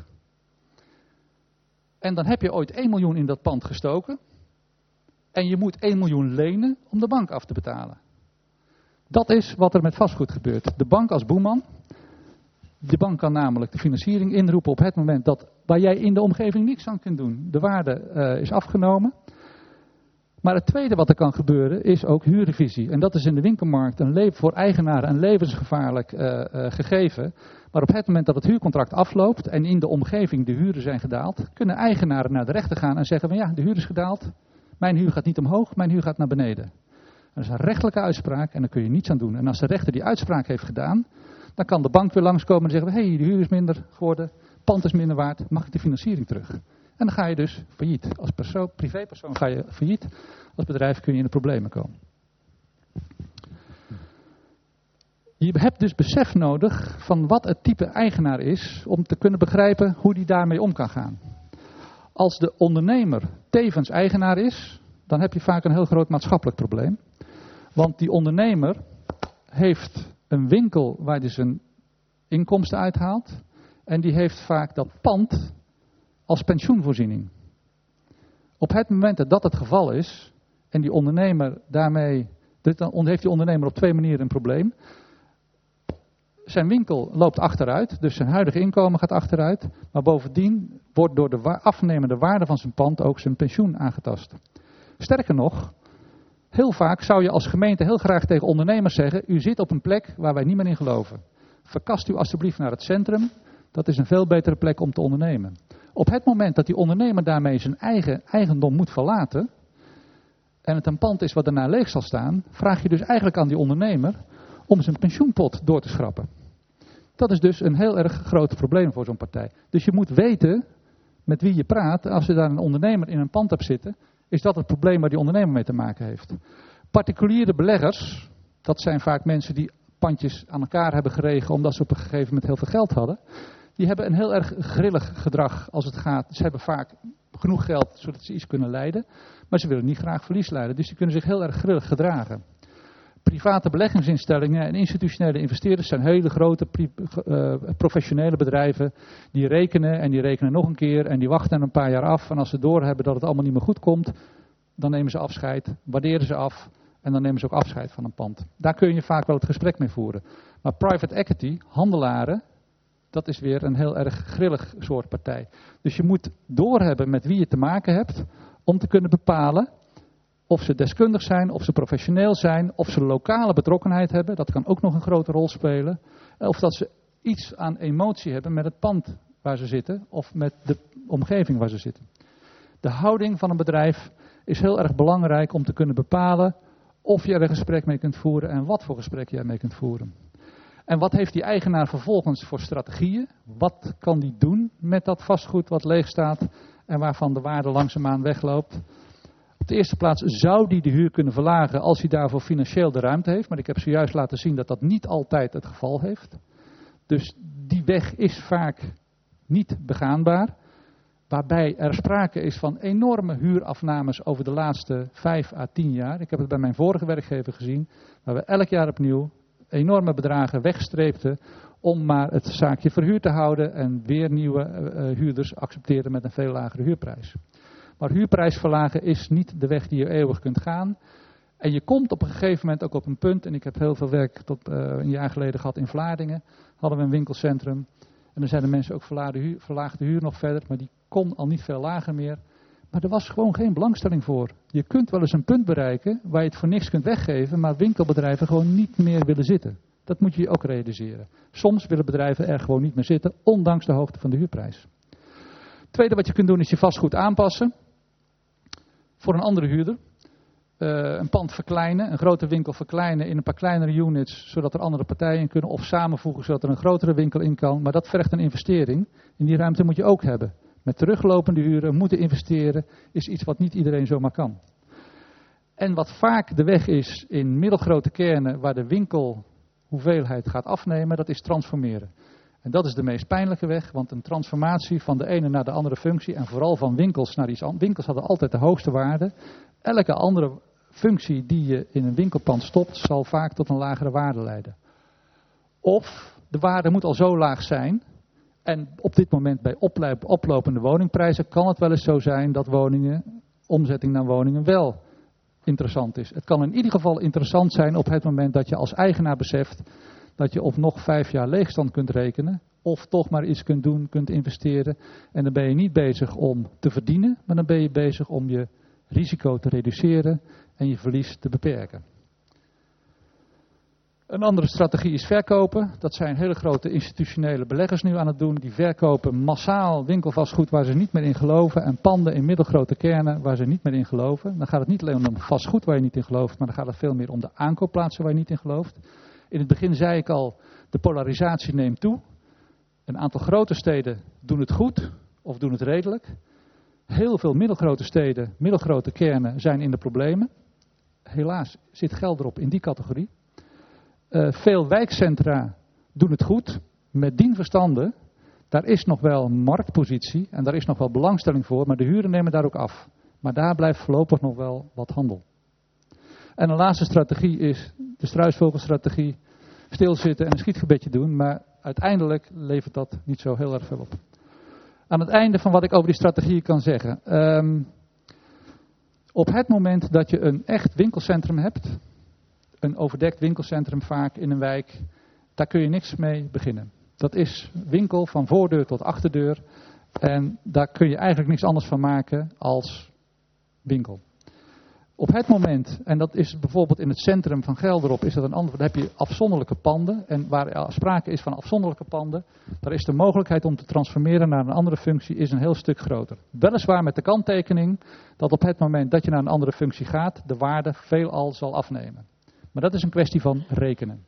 En dan heb je ooit één miljoen in dat pand gestoken. En je moet één miljoen lenen om de bank af te betalen. Dat is wat er met vastgoed gebeurt. De bank als boeman. De bank kan namelijk de financiering inroepen op het moment dat waar jij in de omgeving niks aan kunt doen. De waarde uh, is afgenomen. Maar het tweede wat er kan gebeuren is ook huurrevisie. En dat is in de winkelmarkt een le- voor eigenaren een levensgevaarlijk uh, uh, gegeven. Maar op het moment dat het huurcontract afloopt en in de omgeving de huren zijn gedaald, kunnen eigenaren naar de rechter gaan en zeggen van ja, de huur is gedaald. Mijn huur gaat niet omhoog, mijn huur gaat naar beneden. Dat is een rechtelijke uitspraak en daar kun je niets aan doen. En als de rechter die uitspraak heeft gedaan, dan kan de bank weer langskomen en zeggen, hé, hey, de huur is minder geworden, het pand is minder waard, mag ik de financiering terug? En dan ga je dus failliet. Als persoon, privépersoon ga je failliet, als bedrijf kun je in de problemen komen. Je hebt dus besef nodig van wat het type eigenaar is, om te kunnen begrijpen hoe die daarmee om kan gaan. Als de ondernemer tevens eigenaar is, dan heb je vaak een heel groot maatschappelijk probleem. Want die ondernemer heeft een winkel waar hij zijn inkomsten uithaalt. En die heeft vaak dat pand als pensioenvoorziening. Op het moment dat dat het geval is, en die ondernemer daarmee, dan heeft die ondernemer op twee manieren een probleem. Zijn winkel loopt achteruit, dus zijn huidige inkomen gaat achteruit. Maar bovendien wordt door de wa- afnemende waarde van zijn pand ook zijn pensioen aangetast. Sterker nog, heel vaak zou je als gemeente heel graag tegen ondernemers zeggen, u zit op een plek waar wij niet meer in geloven. Verkast u alstublieft naar het centrum, dat is een veel betere plek om te ondernemen. Op het moment dat die ondernemer daarmee zijn eigen eigendom moet verlaten, en het een pand is wat daarna leeg zal staan, vraag je dus eigenlijk aan die ondernemer om zijn pensioenpot door te schrappen. Dat is dus een heel erg groot probleem voor zo'n partij. Dus je moet weten met wie je praat. Als je daar een ondernemer in een pand hebt zitten, is dat het probleem waar die ondernemer mee te maken heeft. Particuliere beleggers, dat zijn vaak mensen die pandjes aan elkaar hebben geregen omdat ze op een gegeven moment heel veel geld hadden. Die hebben een heel erg grillig gedrag als het gaat. Ze hebben vaak genoeg geld zodat ze iets kunnen leiden. Maar ze willen niet graag verlies leiden. Dus die kunnen zich heel erg grillig gedragen. Private beleggingsinstellingen en institutionele investeerders zijn hele grote uh, professionele bedrijven. Die rekenen en die rekenen nog een keer en die wachten een paar jaar af. En als ze doorhebben dat het allemaal niet meer goed komt, dan nemen ze afscheid, waarderen ze af en dan nemen ze ook afscheid van een pand. Daar kun je vaak wel het gesprek mee voeren. Maar private equity, handelaren, dat is weer een heel erg grillig soort partij. Dus je moet doorhebben met wie je te maken hebt om te kunnen bepalen of ze deskundig zijn, of ze professioneel zijn, of ze lokale betrokkenheid hebben. Dat kan ook nog een grote rol spelen. Of dat ze iets aan emotie hebben met het pand waar ze zitten of met de omgeving waar ze zitten. De houding van een bedrijf is heel erg belangrijk om te kunnen bepalen of je er een gesprek mee kunt voeren en wat voor gesprek je ermee kunt voeren. En wat heeft die eigenaar vervolgens voor strategieën? Wat kan die doen met dat vastgoed wat leeg staat en waarvan de waarde langzaamaan wegloopt? Op de eerste plaats zou die de huur kunnen verlagen als hij daarvoor financieel de ruimte heeft. Maar ik heb zojuist laten zien dat dat niet altijd het geval heeft. Dus die weg is vaak niet begaanbaar. Waarbij er sprake is van enorme huurafnames over de laatste vijf à tien jaar. Ik heb het bij mijn vorige werkgever gezien. Waar we elk jaar opnieuw enorme bedragen wegstreepten om maar het zaakje verhuurd te houden. En weer nieuwe uh, huurders accepteerden met een veel lagere huurprijs. Maar huurprijs verlagen is niet de weg die je eeuwig kunt gaan. En je komt op een gegeven moment ook op een punt, en ik heb heel veel werk tot uh, een jaar geleden gehad in Vlaardingen, hadden we een winkelcentrum. En dan zeiden mensen ook verlaagde huur, verlaagde huur nog verder, maar die kon al niet veel lager meer. Maar er was gewoon geen belangstelling voor. Je kunt wel eens een punt bereiken waar je het voor niks kunt weggeven, maar winkelbedrijven gewoon niet meer willen zitten. Dat moet je je ook realiseren. Soms willen bedrijven er gewoon niet meer zitten, ondanks de hoogte van de huurprijs. Het tweede wat je kunt doen is je vastgoed aanpassen. Voor een andere huurder. Uh, een pand verkleinen, een grote winkel verkleinen in een paar kleinere units, zodat er andere partijen in kunnen. Of samenvoegen, zodat er een grotere winkel in kan. Maar dat vergt een investering. En die ruimte moet je ook hebben. Met teruglopende huren moeten investeren is iets wat niet iedereen zomaar kan. En wat vaak de weg is in middelgrote kernen waar de winkelhoeveelheid gaat afnemen, dat is transformeren. En dat is de meest pijnlijke weg, want een transformatie van de ene naar de andere functie en vooral van winkels naar iets anders. Winkels hadden altijd de hoogste waarde. Elke andere functie die je in een winkelpand stopt, zal vaak tot een lagere waarde leiden. Of de waarde moet al zo laag zijn. En op dit moment bij oplopende woningprijzen kan het wel eens zo zijn dat woningen, omzetting naar woningen wel interessant is. Het kan in ieder geval interessant zijn op het moment dat je als eigenaar beseft dat je op nog vijf jaar leegstand kunt rekenen. Of toch maar iets kunt doen, kunt investeren. En dan ben je niet bezig om te verdienen, maar dan ben je bezig om je risico te reduceren en je verlies te beperken. Een andere strategie is verkopen. Dat zijn hele grote institutionele beleggers nu aan het doen. Die verkopen massaal winkelvastgoed waar ze niet meer in geloven. En panden in middelgrote kernen waar ze niet meer in geloven. Dan gaat het niet alleen om vastgoed waar je niet in gelooft. Maar dan gaat het veel meer om de aankoopplaatsen waar je niet in gelooft. In het begin zei ik al, de polarisatie neemt toe. Een aantal grote steden doen het goed of doen het redelijk. Heel veel middelgrote steden, middelgrote kernen zijn in de problemen. Helaas zit Gelderop in die categorie. Uh, veel wijkcentra doen het goed, met dien verstande. Daar is nog wel marktpositie en daar is nog wel belangstelling voor, maar de huren nemen daar ook af. Maar daar blijft voorlopig nog wel wat handel. En een laatste strategie is de struisvogelstrategie. stilzitten en een schietgebedje doen, maar uiteindelijk levert dat niet zo heel erg veel op. Aan het einde van wat ik over die strategieën kan zeggen. Um, op het moment dat je een echt winkelcentrum hebt, een overdekt winkelcentrum vaak in een wijk, daar kun je niks mee beginnen. Dat is winkel van voordeur tot achterdeur en daar kun je eigenlijk niks anders van maken als winkel. Op het moment, en dat is bijvoorbeeld in het centrum van Gelderop, is dat een ander, daar heb je afzonderlijke panden. En waar er sprake is van afzonderlijke panden, daar is de mogelijkheid om te transformeren naar een andere functie is een heel stuk groter. Weliswaar met de kanttekening dat op het moment dat je naar een andere functie gaat, de waarde veelal zal afnemen. Maar dat is een kwestie van rekenen.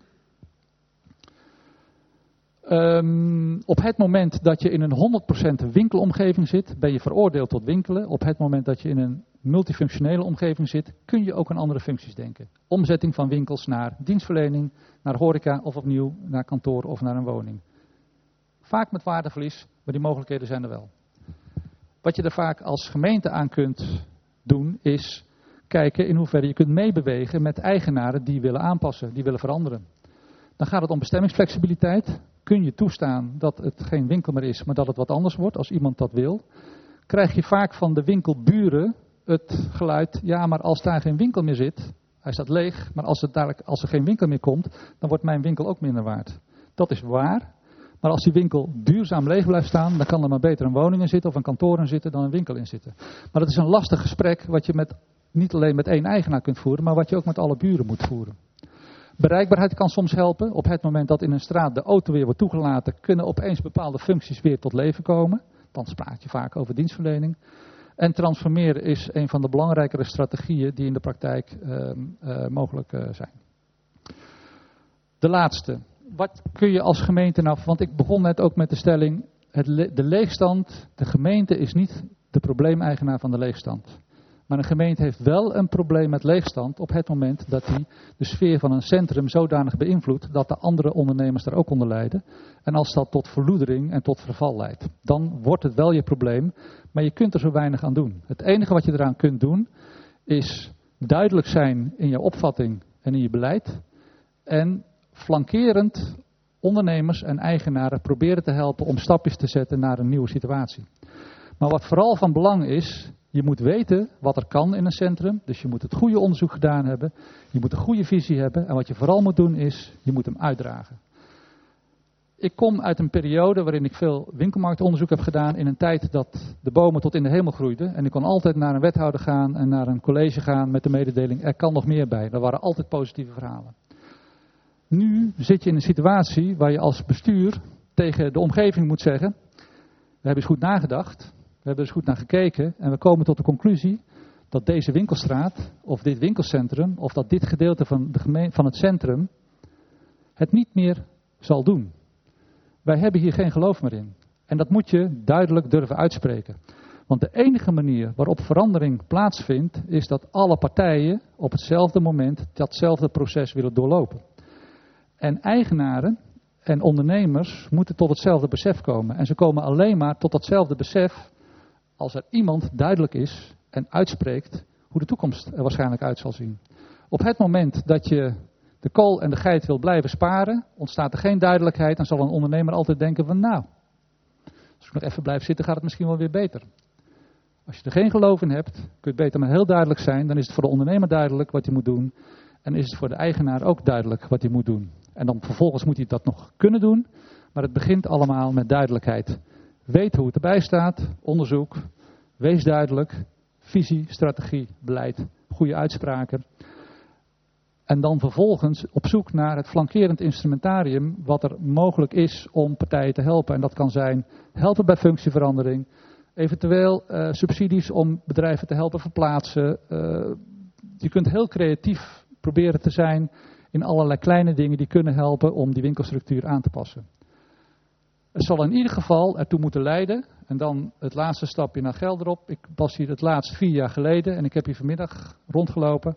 Um, op het moment dat je in een honderd procent winkelomgeving zit, ben je veroordeeld tot winkelen. Op het moment dat je in een multifunctionele omgeving zit, kun je ook aan andere functies denken. Omzetting van winkels naar dienstverlening, naar horeca of opnieuw naar kantoor of naar een woning. Vaak met waardeverlies, maar die mogelijkheden zijn er wel. Wat je er vaak als gemeente aan kunt doen, is kijken in hoeverre je kunt meebewegen met eigenaren die willen aanpassen, die willen veranderen. Dan gaat het om bestemmingsflexibiliteit. Kun je toestaan dat het geen winkel meer is, maar dat het wat anders wordt als iemand dat wil? Krijg je vaak van de winkelburen het geluid, ja, maar als daar geen winkel meer zit, hij staat leeg, maar als, het dadelijk, als er geen winkel meer komt, dan wordt mijn winkel ook minder waard. Dat is waar, maar als die winkel duurzaam leeg blijft staan, dan kan er maar beter een woning in zitten of een kantoor in zitten dan een winkel in zitten. Maar dat is een lastig gesprek wat je met, niet alleen met één eigenaar kunt voeren, maar wat je ook met alle buren moet voeren. Bereikbaarheid kan soms helpen. Op het moment dat in een straat de auto weer wordt toegelaten, kunnen opeens bepaalde functies weer tot leven komen. Dan praat je vaak over dienstverlening. En transformeren is een van de belangrijkere strategieën die in de praktijk uh, uh, mogelijk uh, zijn. De laatste. Wat kun je als gemeente nou, want ik begon net ook met de stelling, het le- de leegstand, de gemeente is niet de probleemeigenaar van de leegstand. Maar een gemeente heeft wel een probleem met leegstand op het moment dat hij de sfeer van een centrum zodanig beïnvloedt dat de andere ondernemers daar ook onder lijden. En als dat tot verloedering en tot verval leidt, dan wordt het wel je probleem, maar je kunt er zo weinig aan doen. Het enige wat je eraan kunt doen is duidelijk zijn in je opvatting en in je beleid en flankerend ondernemers en eigenaren proberen te helpen om stapjes te zetten naar een nieuwe situatie. Maar wat vooral van belang is, je moet weten wat er kan in een centrum. Dus je moet het goede onderzoek gedaan hebben. Je moet een goede visie hebben. En wat je vooral moet doen is, je moet hem uitdragen. Ik kom uit een periode waarin ik veel winkelmarktonderzoek heb gedaan. In een tijd dat de bomen tot in de hemel groeiden. En ik kon altijd naar een wethouder gaan en naar een college gaan met de mededeling, er kan nog meer bij. Er waren altijd positieve verhalen. Nu zit je in een situatie waar je als bestuur tegen de omgeving moet zeggen, we hebben eens goed nagedacht. We hebben er eens goed naar gekeken en we komen tot de conclusie dat deze winkelstraat of dit winkelcentrum of dat dit gedeelte van, de gemeen, van het centrum het niet meer zal doen. Wij hebben hier geen geloof meer in. En dat moet je duidelijk durven uitspreken. Want de enige manier waarop verandering plaatsvindt is dat alle partijen op hetzelfde moment datzelfde proces willen doorlopen. En eigenaren en ondernemers moeten tot hetzelfde besef komen. En ze komen alleen maar tot datzelfde besef als er iemand duidelijk is en uitspreekt hoe de toekomst er waarschijnlijk uit zal zien. Op het moment dat je de kool en de geit wil blijven sparen, ontstaat er geen duidelijkheid. Dan zal een ondernemer altijd denken van nou, als ik nog even blijf zitten gaat het misschien wel weer beter. Als je er geen geloof in hebt, kun je het beter maar heel duidelijk zijn. Dan is het voor de ondernemer duidelijk wat hij moet doen. En is het voor de eigenaar ook duidelijk wat hij moet doen. En dan vervolgens moet hij dat nog kunnen doen. Maar het begint allemaal met duidelijkheid. Weet hoe het erbij staat, onderzoek, wees duidelijk, visie, strategie, beleid, goede uitspraken. En dan vervolgens op zoek naar het flankerend instrumentarium wat er mogelijk is om partijen te helpen. En dat kan zijn helpen bij functieverandering, eventueel uh, subsidies om bedrijven te helpen verplaatsen. Uh, je kunt heel creatief proberen te zijn in allerlei kleine dingen die kunnen helpen om die winkelstructuur aan te passen. Het zal in ieder geval ertoe moeten leiden, en dan het laatste stapje naar Gelderop. Ik was hier het laatst vier jaar geleden en ik heb hier vanmiddag rondgelopen.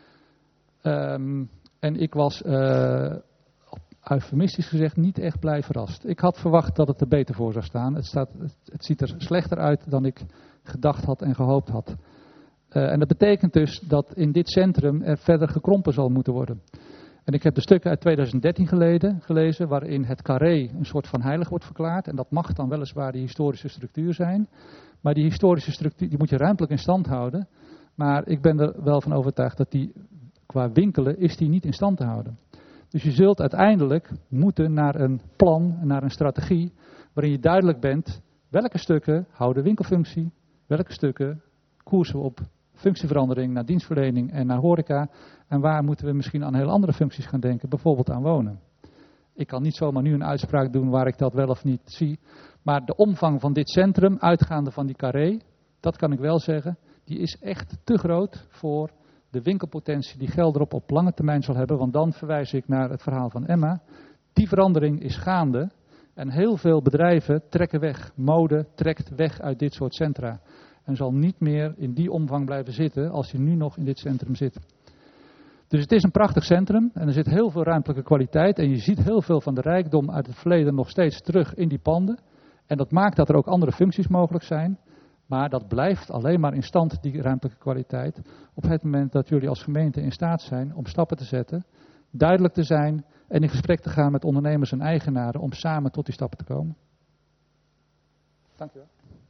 Um, en ik was, uh, eufemistisch gezegd, niet echt blij verrast. Ik had verwacht dat het er beter voor zou staan. Het, staat, het, het ziet er slechter uit dan ik gedacht had en gehoopt had. Uh, en dat betekent dus dat in dit centrum er verder gekrompen zal moeten worden. En ik heb de stukken uit tweeduizend dertien geleden, gelezen waarin het carré een soort van heilig wordt verklaard. En dat mag dan weliswaar die historische structuur zijn. Maar die historische structuur die moet je ruimtelijk in stand houden. Maar ik ben er wel van overtuigd dat die qua winkelen is die niet in stand te houden. Dus je zult uiteindelijk moeten naar een plan, naar een strategie, waarin je duidelijk bent welke stukken houden winkelfunctie, welke stukken koersen op functieverandering naar dienstverlening en naar horeca. En waar moeten we misschien aan heel andere functies gaan denken, bijvoorbeeld aan wonen. Ik kan niet zomaar nu een uitspraak doen waar ik dat wel of niet zie. Maar de omvang van dit centrum, uitgaande van die carré, dat kan ik wel zeggen, die is echt te groot voor de winkelpotentie die Gelderop op lange termijn zal hebben. Want dan verwijs ik naar het verhaal van Emma. Die verandering is gaande en heel veel bedrijven trekken weg. Mode trekt weg uit dit soort centra. En zal niet meer in die omvang blijven zitten als hij nu nog in dit centrum zit. Dus het is een prachtig centrum en er zit heel veel ruimtelijke kwaliteit. En je ziet heel veel van de rijkdom uit het verleden nog steeds terug in die panden. En dat maakt dat er ook andere functies mogelijk zijn. Maar dat blijft alleen maar in stand, die ruimtelijke kwaliteit, op het moment dat jullie als gemeente in staat zijn om stappen te zetten, duidelijk te zijn en in gesprek te gaan met ondernemers en eigenaren om samen tot die stappen te komen. Dank u wel.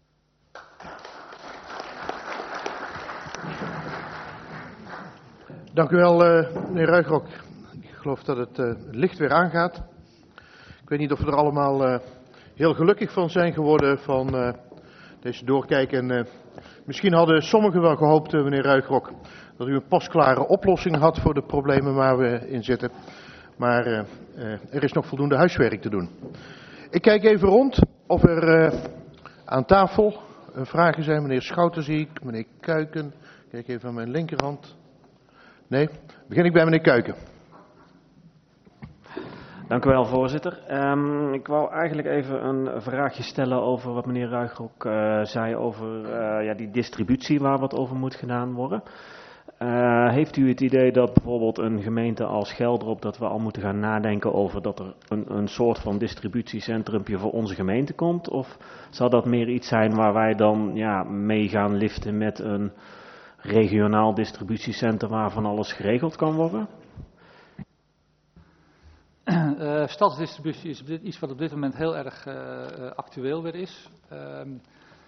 Dank u wel, uh, meneer Ruigrok. Ik geloof dat het uh, licht weer aangaat. Ik weet niet of we er allemaal uh, heel gelukkig van zijn geworden van uh, deze doorkijk. En uh, misschien hadden sommigen wel gehoopt, uh, meneer Ruigrok, dat u een pasklare oplossing had voor de problemen waar we in zitten. Maar uh, uh, er is nog voldoende huiswerk te doen. Ik kijk even rond of er uh, aan tafel uh, vragen zijn. Meneer Schouten zie ik, meneer Kuiken. Kijk even aan mijn linkerhand. Nee, begin ik bij meneer Kuiken. Dank u wel, voorzitter. Um, ik wou eigenlijk even een vraagje stellen over wat meneer Ruigrok uh, zei over uh, ja, die distributie waar wat over moet gedaan worden. Uh, heeft u het idee dat bijvoorbeeld een gemeente als Gelderop, dat we al moeten gaan nadenken over dat er een, een soort van distributiecentrumpje voor onze gemeente komt? Of zal dat meer iets zijn waar wij dan ja, mee gaan liften met een regionaal distributiecentrum waar van alles geregeld kan worden? Uh, stadsdistributie is iets wat op dit moment heel erg uh, actueel weer is. Um,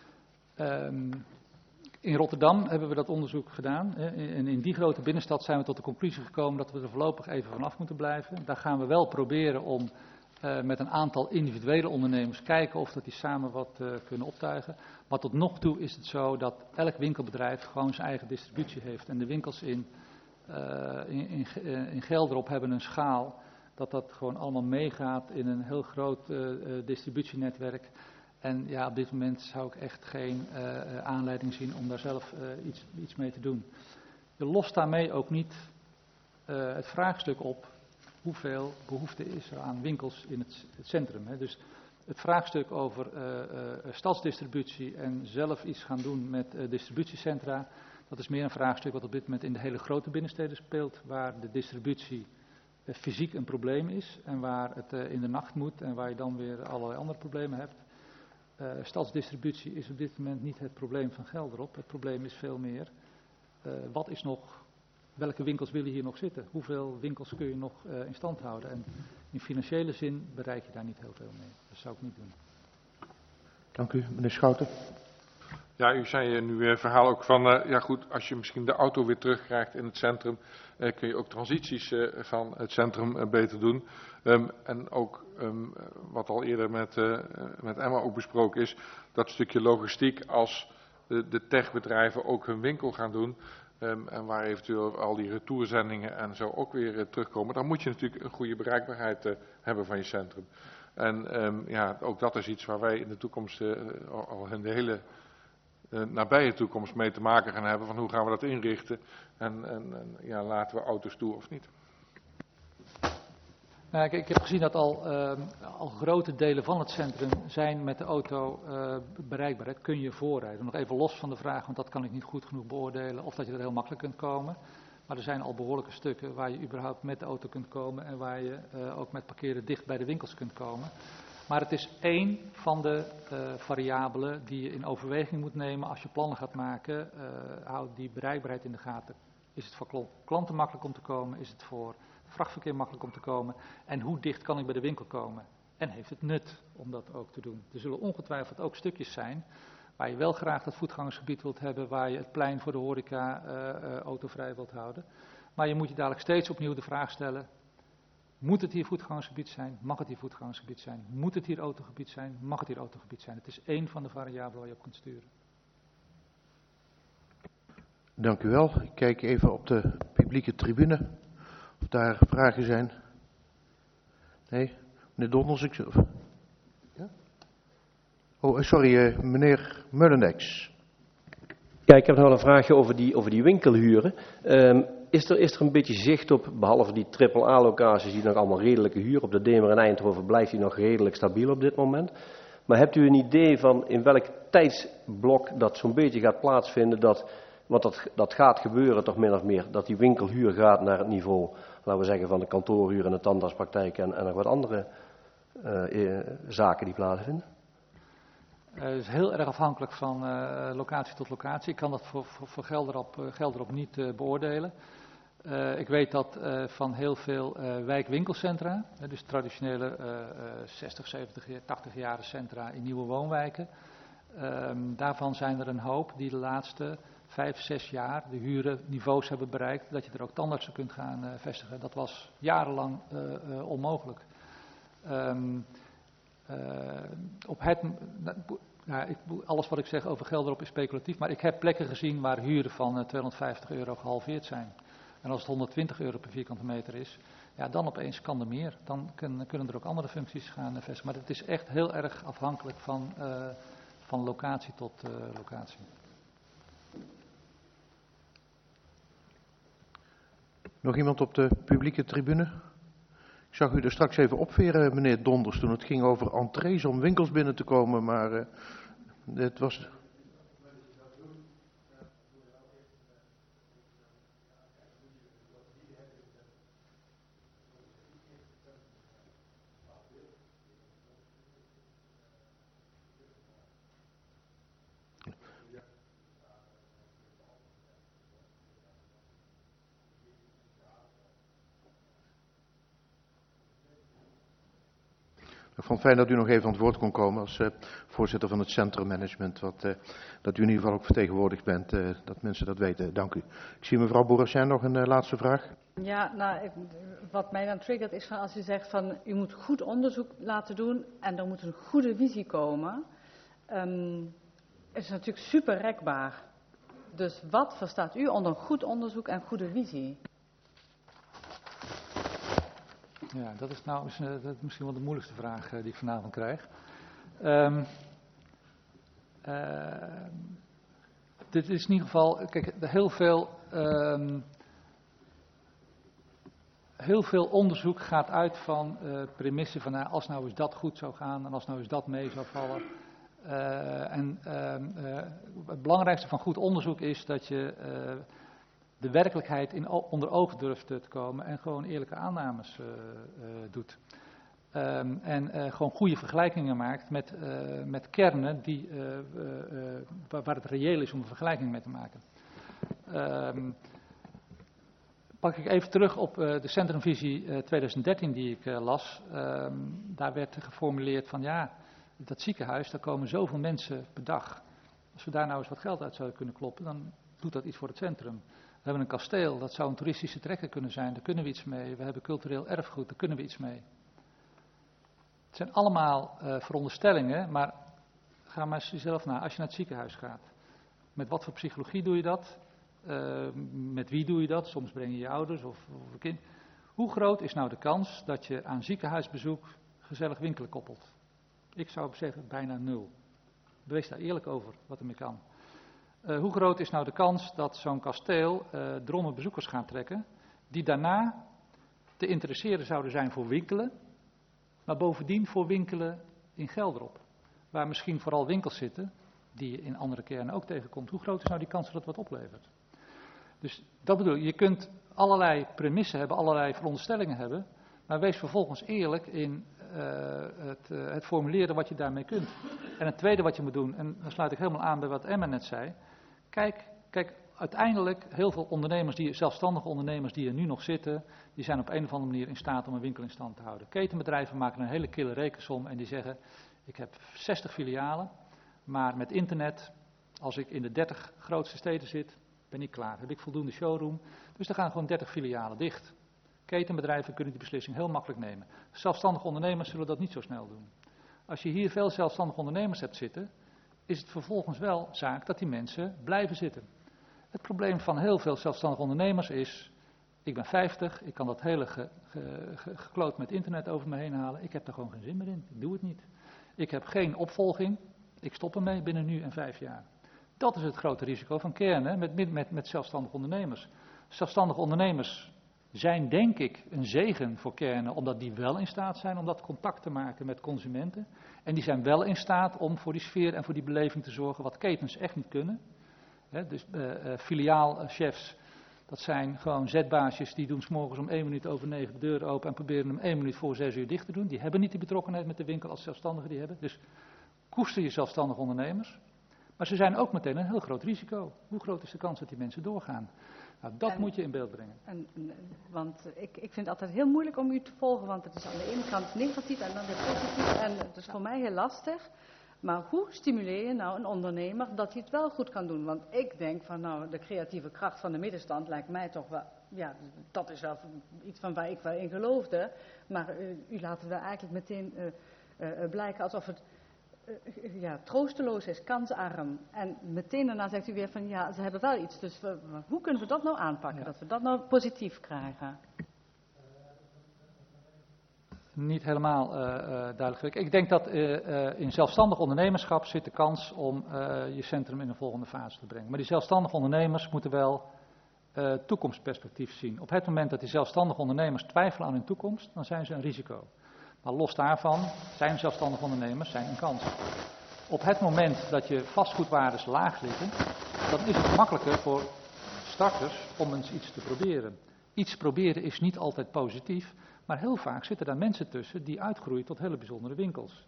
um, in Rotterdam hebben we dat onderzoek gedaan. Hè. En in die grote binnenstad zijn we tot de conclusie gekomen dat we er voorlopig even vanaf moeten blijven. Daar gaan we wel proberen om uh, met een aantal individuele ondernemers kijken of dat die samen wat uh, kunnen optuigen. Maar tot nog toe is het zo dat elk winkelbedrijf gewoon zijn eigen distributie heeft. En de winkels in, uh, in, in, in Gelderop hebben een schaal dat dat gewoon allemaal meegaat in een heel groot uh, uh, distributienetwerk. En ja, op dit moment zou ik echt geen uh, aanleiding zien om daar zelf uh, iets, iets mee te doen. Je lost daarmee ook niet uh, het vraagstuk op hoeveel behoefte is er aan winkels in het, het centrum. Hè. Dus het vraagstuk over uh, uh, stadsdistributie en zelf iets gaan doen met uh, distributiecentra, dat is meer een vraagstuk wat op dit moment in de hele grote binnensteden speelt, waar de distributie uh, fysiek een probleem is en waar het uh, in de nacht moet en waar je dan weer allerlei andere problemen hebt. Uh, stadsdistributie is op dit moment niet het probleem van Gelderop. Het probleem is veel meer, uh, wat is nog, welke winkels willen hier nog zitten? Hoeveel winkels kun je nog uh, in stand houden? En in financiële zin bereik je daar niet heel veel mee. Dat zou ik niet doen. Dank u, meneer Schouten. Ja, u zei nu weer verhaal ook van, uh, ja goed, als je misschien de auto weer terugkrijgt in het centrum, uh, kun je ook transities uh, van het centrum uh, beter doen. Um, en ook, um, wat al eerder met, uh, met Emma ook besproken is, dat stukje logistiek als de, de techbedrijven ook hun winkel gaan doen. Um, en waar eventueel al die retourzendingen en zo ook weer uh, terugkomen. Dan moet je natuurlijk een goede bereikbaarheid uh, hebben van je centrum. En um, ja, ook dat is iets waar wij in de toekomst uh, al in de hele uh, nabije toekomst mee te maken gaan hebben. Van hoe gaan we dat inrichten en, en, en ja, laten we auto's toe of niet. Nou, ik, ik heb gezien dat al, uh, al grote delen van het centrum zijn met de auto uh, bereikbaar. Dat kun je voorrijden. Nog even los van de vraag, want dat kan ik niet goed genoeg beoordelen, of dat je er heel makkelijk kunt komen. Maar er zijn al behoorlijke stukken waar je überhaupt met de auto kunt komen en waar je uh, ook met parkeren dicht bij de winkels kunt komen. Maar het is één van de uh, variabelen die je in overweging moet nemen als je plannen gaat maken. Uh, houd die bereikbaarheid in de gaten. Is het voor klanten makkelijk om te komen? Is het voor vrachtverkeer makkelijk om te komen? En hoe dicht kan ik bij de winkel komen? En heeft het nut om dat ook te doen? Er zullen ongetwijfeld ook stukjes zijn waar je wel graag dat voetgangersgebied wilt hebben, waar je het plein voor de horeca uh, uh, autovrij wilt houden. Maar je moet je dadelijk steeds opnieuw de vraag stellen, moet het hier voetgangersgebied zijn? Mag het hier voetgangersgebied zijn? Moet het hier autogebied zijn? Mag het hier autogebied zijn? Het is één van de variabelen waar je op kunt sturen. Dank u wel. Ik kijk even op de publieke tribune of daar vragen zijn. Nee? Meneer Donders, ik... Ja? Oh, sorry, uh, meneer Mullendeks. Ja, ik heb nog wel een vraagje over die, over die winkelhuren. Um, is, er, is er een beetje zicht op, behalve die triple A locaties die nog allemaal redelijke huur, op de Demer en Eindhoven blijft die nog redelijk stabiel op dit moment. Maar hebt u een idee van in welk tijdsblok dat zo'n beetje gaat plaatsvinden, dat, want dat, dat gaat gebeuren toch min of meer, dat die winkelhuur gaat naar het niveau, laten we zeggen, van de kantoorhuur en de tandartspraktijk en, en nog wat andere uh, zaken die plaatsvinden? Het uh, is heel erg afhankelijk van uh, locatie tot locatie. Ik kan dat voor, voor, voor Gelderop, uh, Gelderop niet uh, beoordelen. Uh, ik weet dat uh, van heel veel uh, wijkwinkelcentra, uh, dus traditionele uh, uh, zestig, zeventig, tachtig jaren centra in nieuwe woonwijken. Um, daarvan zijn er een hoop die de laatste vijf, zes jaar de huren niveaus hebben bereikt, dat je er ook tandartsen kunt gaan uh, vestigen. Dat was jarenlang uh, uh, onmogelijk. Um, uh, op het, ja, ik, alles wat ik zeg over Gelderop is speculatief, maar ik heb plekken gezien waar huren van uh, tweehonderdvijftig euro gehalveerd zijn. En als het honderdtwintig euro per vierkante meter is, ja, dan opeens kan er meer. Dan kun, kunnen er ook andere functies gaan uh, vestigen. Maar het is echt heel erg afhankelijk van, uh, van locatie tot uh, locatie. Nog iemand op de publieke tribune? Ik zag u er straks even opveren, meneer Donders, toen het ging over entrees om winkels binnen te komen, maar uh, het was... Ik vond het fijn dat u nog even aan het woord kon komen als uh, voorzitter van het centrummanagement. Wat, uh, dat u in ieder geval ook vertegenwoordigd bent, uh, dat mensen dat weten. Dank u. Ik zie mevrouw Bourassin nog een uh, laatste vraag. Ja, nou, ik, wat mij dan triggert is van als u zegt van u moet goed onderzoek laten doen en er moet een goede visie komen. Um, is natuurlijk super rekbaar. Dus wat verstaat u onder goed onderzoek en goede visie? Ja, dat is nou is, uh, dat is misschien wel de moeilijkste vraag uh, die ik vanavond krijg. Um, uh, dit is in ieder geval, kijk, heel veel, um, heel veel onderzoek gaat uit van uh, premissen van uh, als nou eens dat goed zou gaan en als nou eens dat mee zou vallen. Uh, en uh, uh, het belangrijkste van goed onderzoek is dat je uh, de werkelijkheid in, onder ogen durft te komen en gewoon eerlijke aannames uh, uh, doet. Um, en uh, gewoon goede vergelijkingen maakt met, uh, met kernen die, uh, uh, uh, waar, waar het reëel is om een vergelijking mee te maken. Um, pak ik even terug op uh, de Centrumvisie uh, twintig dertien die ik uh, las. Um, daar werd geformuleerd van ja, dat ziekenhuis, daar komen zoveel mensen per dag. Als we daar nou eens wat geld uit zouden kunnen kloppen, dan doet dat iets voor het centrum. We hebben een kasteel, dat zou een toeristische trekker kunnen zijn, daar kunnen we iets mee. We hebben cultureel erfgoed, daar kunnen we iets mee. Het zijn allemaal uh, veronderstellingen, maar ga maar eens jezelf na. Als je naar het ziekenhuis gaat, met wat voor psychologie doe je dat? Uh, met wie doe je dat? Soms breng je je ouders of, of een kind. Hoe groot is nou de kans dat je aan ziekenhuisbezoek gezellig winkelen koppelt? Ik zou zeggen bijna nul. Wees daar eerlijk over wat ermee kan. Uh, hoe groot is nou de kans dat zo'n kasteel uh, drommen bezoekers gaat trekken, die daarna te interesseren zouden zijn voor winkelen, maar bovendien voor winkelen in Gelderop, waar misschien vooral winkels zitten, die je in andere kernen ook tegenkomt. Hoe groot is nou die kans dat het wat oplevert? Dus dat bedoel ik, je kunt allerlei premissen hebben, allerlei veronderstellingen hebben, maar wees vervolgens eerlijk in uh, het, uh, het formuleren wat je daarmee kunt. En het tweede wat je moet doen, en dan sluit ik helemaal aan bij wat Emma net zei, kijk, kijk uiteindelijk, heel veel ondernemers, die, zelfstandige ondernemers die er nu nog zitten, die zijn op een of andere manier in staat om een winkel in stand te houden. Ketenbedrijven maken een hele kille rekensom en die zeggen, ik heb zestig filialen, maar met internet, als ik in de dertig grootste steden zit, ben ik klaar. Heb ik voldoende showroom, dus er gaan gewoon dertig filialen dicht. Ketenbedrijven kunnen die beslissing heel makkelijk nemen. Zelfstandige ondernemers zullen dat niet zo snel doen. Als je hier veel zelfstandige ondernemers hebt zitten, is het vervolgens wel zaak dat die mensen blijven zitten. Het probleem van heel veel zelfstandige ondernemers is, ik ben vijftig, ik kan dat hele ge, ge, ge, gekloot met internet over me heen halen, ik heb daar gewoon geen zin meer in, ik doe het niet. Ik heb geen opvolging, ik stop ermee binnen nu en vijf jaar. Dat is het grote risico van kernen met, met, met zelfstandige ondernemers. Zelfstandige ondernemers zijn denk ik een zegen voor kernen, omdat die wel in staat zijn om dat contact te maken met consumenten. En die zijn wel in staat om voor die sfeer en voor die beleving te zorgen, wat ketens echt niet kunnen. He, dus uh, uh, filiaalchefs, dat zijn gewoon zetbaasjes die doen 's morgens om één minuut over negen de deur open en proberen hem één minuut voor zes uur dicht te doen. Die hebben niet die betrokkenheid met de winkel als zelfstandigen die hebben. Dus koester je zelfstandige ondernemers. Maar ze zijn ook meteen een heel groot risico. Hoe groot is de kans dat die mensen doorgaan? Nou, dat en, moet je in beeld brengen. En, want ik, ik vind het altijd heel moeilijk om u te volgen, want het is aan de ene kant negatief en dan weer positief. En het is voor mij heel lastig. Maar hoe stimuleer je nou een ondernemer dat hij het wel goed kan doen? Want ik denk van nou, de creatieve kracht van de middenstand lijkt mij toch wel, ja, dat is wel iets van waar ik wel in geloofde. Maar uh, u laat het wel eigenlijk meteen uh, uh, blijken alsof het uh, ja, troosteloos is, kansarm. En meteen daarna zegt u weer van ja, ze hebben wel iets. Dus we, hoe kunnen we dat nou aanpakken, ja. Dat we dat nou positief krijgen? Niet helemaal uh, uh, duidelijk. Ik denk dat uh, uh, in zelfstandig ondernemerschap zit de kans om uh, je centrum in een volgende fase te brengen. Maar die zelfstandige ondernemers moeten wel uh, toekomstperspectief zien. Op het moment dat die zelfstandige ondernemers twijfelen aan hun toekomst, dan zijn ze een risico. Maar los daarvan zijn zelfstandige ondernemers zijn een kans. Op het moment dat je vastgoedwaardes laag liggen, dan is het makkelijker voor starters om eens iets te proberen. Iets proberen is niet altijd positief. Maar heel vaak zitten daar mensen tussen die uitgroeien tot hele bijzondere winkels.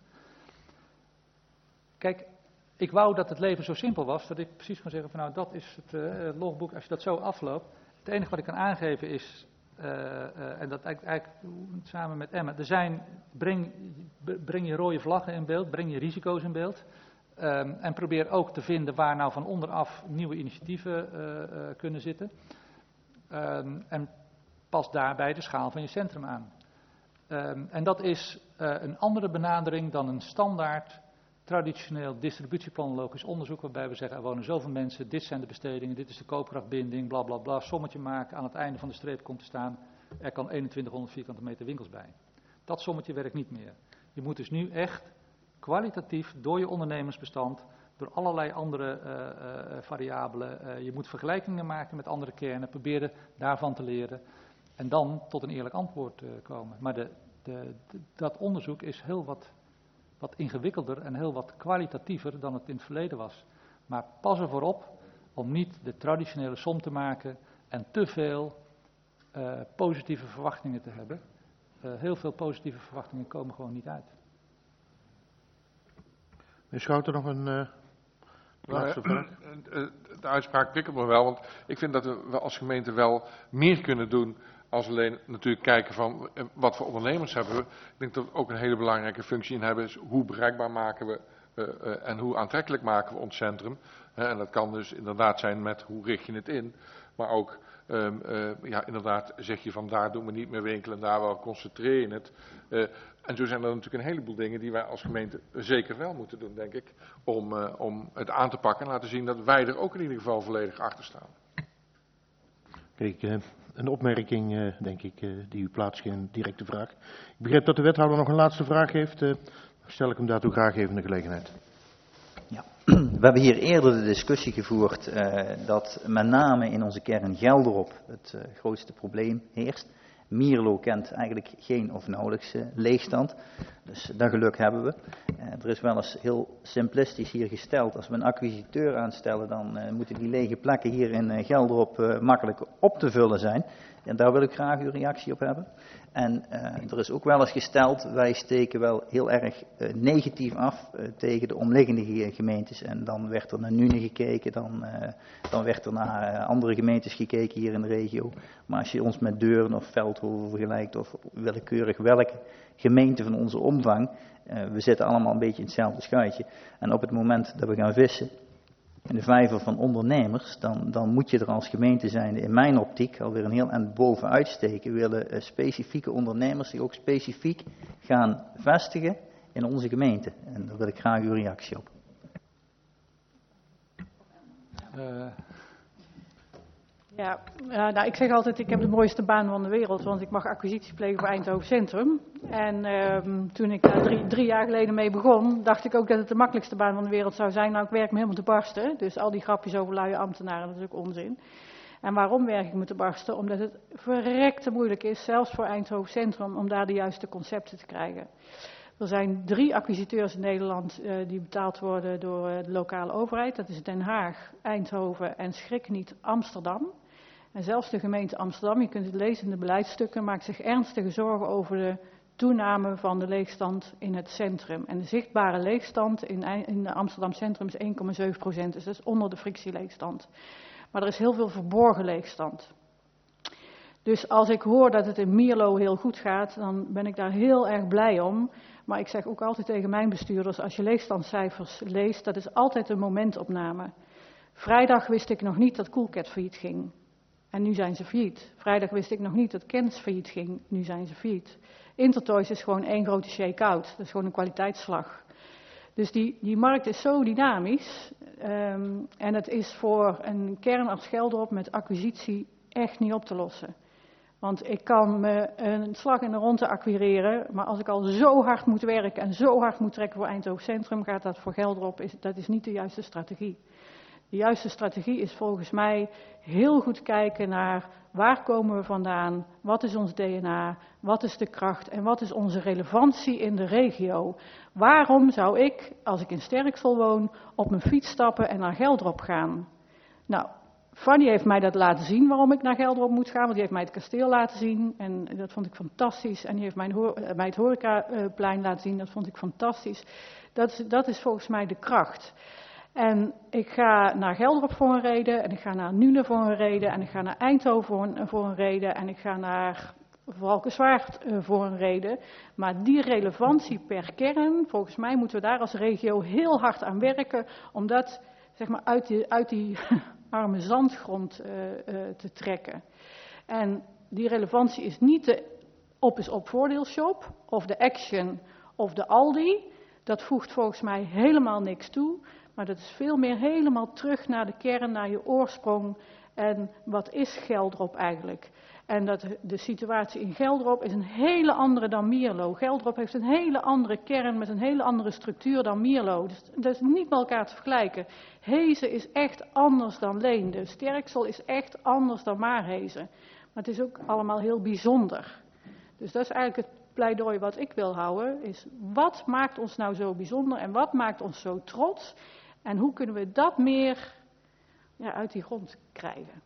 Kijk, ik wou dat het leven zo simpel was, dat ik precies kan zeggen van nou dat is het uh, logboek, als je dat zo afloopt. Het enige wat ik kan aangeven is, uh, uh, en dat eigenlijk, eigenlijk samen met Emma, er zijn, breng, breng je rode vlaggen in beeld, breng je risico's in beeld. Um, en probeer ook te vinden waar nou van onderaf nieuwe initiatieven uh, uh, kunnen zitten. Um, en pas daarbij de schaal van je centrum aan. Um, en dat is uh, een andere benadering dan een standaard traditioneel distributieplanologisch onderzoek, waarbij we zeggen er wonen zoveel mensen, dit zijn de bestedingen, dit is de koopkrachtbinding, bla bla bla, sommetje maken, aan het einde van de streep komt te staan, er kan eenentwintighonderd vierkante meter winkels bij. Dat sommetje werkt niet meer. Je moet dus nu echt kwalitatief door je ondernemersbestand, door allerlei andere uh, uh, variabelen, uh, je moet vergelijkingen maken met andere kernen, proberen daarvan te leren. En dan tot een eerlijk antwoord uh, komen. Maar de, de, de, dat onderzoek is heel wat, wat ingewikkelder en heel wat kwalitatiever dan het in het verleden was. Maar pas ervoor op om niet de traditionele som te maken en te veel uh, positieve verwachtingen te hebben. Uh, heel veel positieve verwachtingen komen gewoon niet uit. Meneer Schouten, nog een uh, laatste vraag? De uitspraak prikkelt me wel, want ik vind dat we als gemeente wel meer kunnen doen als alleen natuurlijk kijken van wat voor ondernemers hebben we. Ik denk dat we ook een hele belangrijke functie in hebben, is hoe bereikbaar maken we uh, uh, en hoe aantrekkelijk maken we ons centrum. Uh, en dat kan dus inderdaad zijn met hoe richt je het in, maar ook um, uh, ja, inderdaad zeg je van daar doen we niet meer winkelen, daar wel concentreer je het. Uh, en zo zijn er natuurlijk een heleboel dingen die wij als gemeente zeker wel moeten doen, denk ik, om, uh, om het aan te pakken en laten zien dat wij er ook in ieder geval volledig achter staan. Kijk, uh, een opmerking, uh, denk ik, uh, die u plaatst, geen directe vraag. Ik begrijp dat de wethouder nog een laatste vraag heeft. Uh, dan stel ik hem daartoe graag even de gelegenheid. Ja, we hebben hier eerder de discussie gevoerd uh, dat met name in onze kern Gelderop het uh, grootste probleem heerst. Mierlo kent eigenlijk geen of nauwelijks uh, leegstand, dus dat geluk hebben we. Uh, er is wel eens heel simplistisch hier gesteld, als we een acquisiteur aanstellen, dan uh, moeten die lege plekken hier in uh, Gelderop uh, makkelijk op te vullen zijn. En daar wil ik graag uw reactie op hebben. En uh, er is ook wel eens gesteld, wij steken wel heel erg uh, negatief af uh, tegen de omliggende gemeentes. En dan werd er naar Nune gekeken, dan, uh, dan werd er naar uh, andere gemeentes gekeken hier in de regio. Maar als je ons met Deurne of Veldhoven vergelijkt of willekeurig welke gemeente van onze omvang, uh, we zitten allemaal een beetje in hetzelfde schuitje. En op het moment dat we gaan vissen in de vijver van ondernemers, dan, dan moet je er als gemeente zijn, in mijn optiek, alweer een heel eind bovenuit steken. Willen uh, specifieke ondernemers zich ook specifiek gaan vestigen in onze gemeente. En daar wil ik graag uw reactie op. Uh. Ja, uh, nou, ik zeg altijd, ik heb de mooiste baan van de wereld, want ik mag acquisities plegen voor Eindhoven Centrum. En uh, toen ik daar drie, drie jaar geleden mee begon, dacht ik ook dat het de makkelijkste baan van de wereld zou zijn. Nou, ik werk me helemaal te barsten, dus al die grapjes over luie ambtenaren, dat is ook onzin. En waarom werk ik me te barsten? Omdat het verrekte moeilijk is, zelfs voor Eindhoven Centrum, om daar de juiste concepten te krijgen. Er zijn drie acquisiteurs in Nederland uh, die betaald worden door uh, de lokale overheid. Dat is Den Haag, Eindhoven en schrik niet Amsterdam. En zelfs de gemeente Amsterdam, je kunt het lezen in de beleidsstukken, maakt zich ernstige zorgen over de toename van de leegstand in het centrum. En de zichtbare leegstand in, in Amsterdam Centrum is één komma zeven procent, dus dat is onder de frictieleegstand. Maar er is heel veel verborgen leegstand. Dus als ik hoor dat het in Mierlo heel goed gaat, dan ben ik daar heel erg blij om. Maar ik zeg ook altijd tegen mijn bestuurders, als je leegstandscijfers leest, dat is altijd een momentopname. Vrijdag wist ik nog niet dat Coolcat failliet ging. En nu zijn ze failliet. Vrijdag wist ik nog niet dat Kens failliet ging. Nu zijn ze failliet. Intertoys is gewoon één grote shake-out. Dat is gewoon een kwaliteitsslag. Dus die, die markt is zo dynamisch. Um, en het is voor een kern als Geldrop met acquisitie echt niet op te lossen. Want ik kan me een slag in de ronde acquireren. Maar als ik al zo hard moet werken en zo hard moet trekken voor Eindhoven Centrum, gaat dat voor Geldrop. Is, dat is niet de juiste strategie. De juiste strategie is volgens mij heel goed kijken naar waar komen we vandaan, wat is ons D N A, wat is de kracht en wat is onze relevantie in de regio. Waarom zou ik, als ik in Sterksel woon, op mijn fiets stappen en naar Geldrop gaan? Nou, Fanny heeft mij dat laten zien waarom ik naar Geldrop moet gaan, want die heeft mij het kasteel laten zien en dat vond ik fantastisch. En die heeft mij, mij het horecaplein laten zien, dat vond ik fantastisch. Dat is, dat is volgens mij de kracht. En ik ga naar Geldrop voor een reden, en ik ga naar Nune voor een reden, en ik ga naar Eindhoven voor een, voor een reden, en ik ga naar Valkenswaard uh, voor een reden. Maar die relevantie per kern, volgens mij moeten we daar als regio heel hard aan werken, om dat zeg maar, uit die, uit die arme zandgrond uh, uh, te trekken. En die relevantie is niet de op is op voordeelshop, of de Action, of de Aldi. Dat voegt volgens mij helemaal niks toe. Maar dat is veel meer helemaal terug naar de kern, naar je oorsprong. En wat is Geldrop eigenlijk? En dat de situatie in Geldrop is een hele andere dan Mierlo. Geldrop heeft een hele andere kern met een hele andere structuur dan Mierlo. Dus dat is niet met elkaar te vergelijken. Hezen is echt anders dan Leende. Sterksel is echt anders dan Maarhezen. Maar het is ook allemaal heel bijzonder. Dus dat is eigenlijk het pleidooi wat ik wil houden. Is wat maakt ons nou zo bijzonder en wat maakt ons zo trots? En hoe kunnen we dat meer ja, uit die grond krijgen?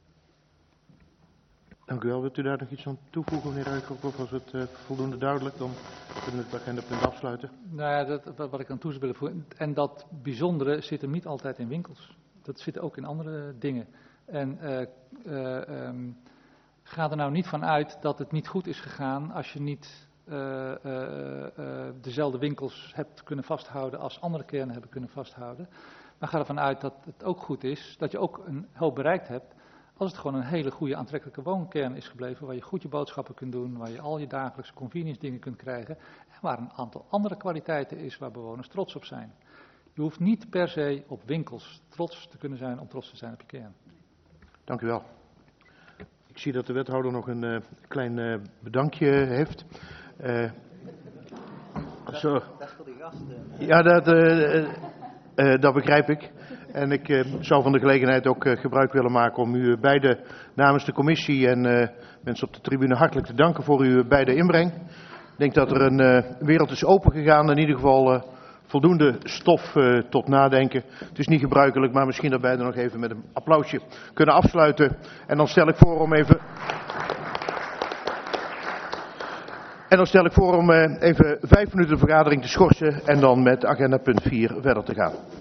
Dank u wel. Wilt u daar nog iets aan toevoegen, meneer Ruijkroek? Of was het uh, voldoende duidelijk? Dan kunnen we het agendapunt afsluiten. Nou ja, dat, wat ik aan toe wil voegen. En dat bijzondere zit hem niet altijd in winkels. Dat zit ook in andere dingen. En uh, uh, um, ga er nou niet van uit dat het niet goed is gegaan als je niet uh, uh, uh, dezelfde winkels hebt kunnen vasthouden als andere kernen hebben kunnen vasthouden. Maar ga ervan uit dat het ook goed is, dat je ook een hoop bereikt hebt als het gewoon een hele goede aantrekkelijke woonkern is gebleven, waar je goed je boodschappen kunt doen, waar je al je dagelijkse convenience dingen kunt krijgen en waar een aantal andere kwaliteiten is waar bewoners trots op zijn. Je hoeft niet per se op winkels trots te kunnen zijn om trots te zijn op je kern. Dank u wel. Ik zie dat de wethouder nog een uh, klein uh, bedankje heeft. Uh, zo. Dat is voor de gasten. Ja, dat, uh, uh, uh, dat begrijp ik. En ik uh, zou van de gelegenheid ook uh, gebruik willen maken om u beide namens de commissie en uh, mensen op de tribune hartelijk te danken voor uw beide inbreng. Ik denk dat er een uh, wereld is opengegaan, in ieder geval uh, voldoende stof uh, tot nadenken. Het is niet gebruikelijk, maar misschien dat wij er nog even met een applausje kunnen afsluiten. En dan stel ik voor om even... En dan stel ik voor om uh, even vijf minuten de vergadering te schorsen en dan met agenda punt vier verder te gaan.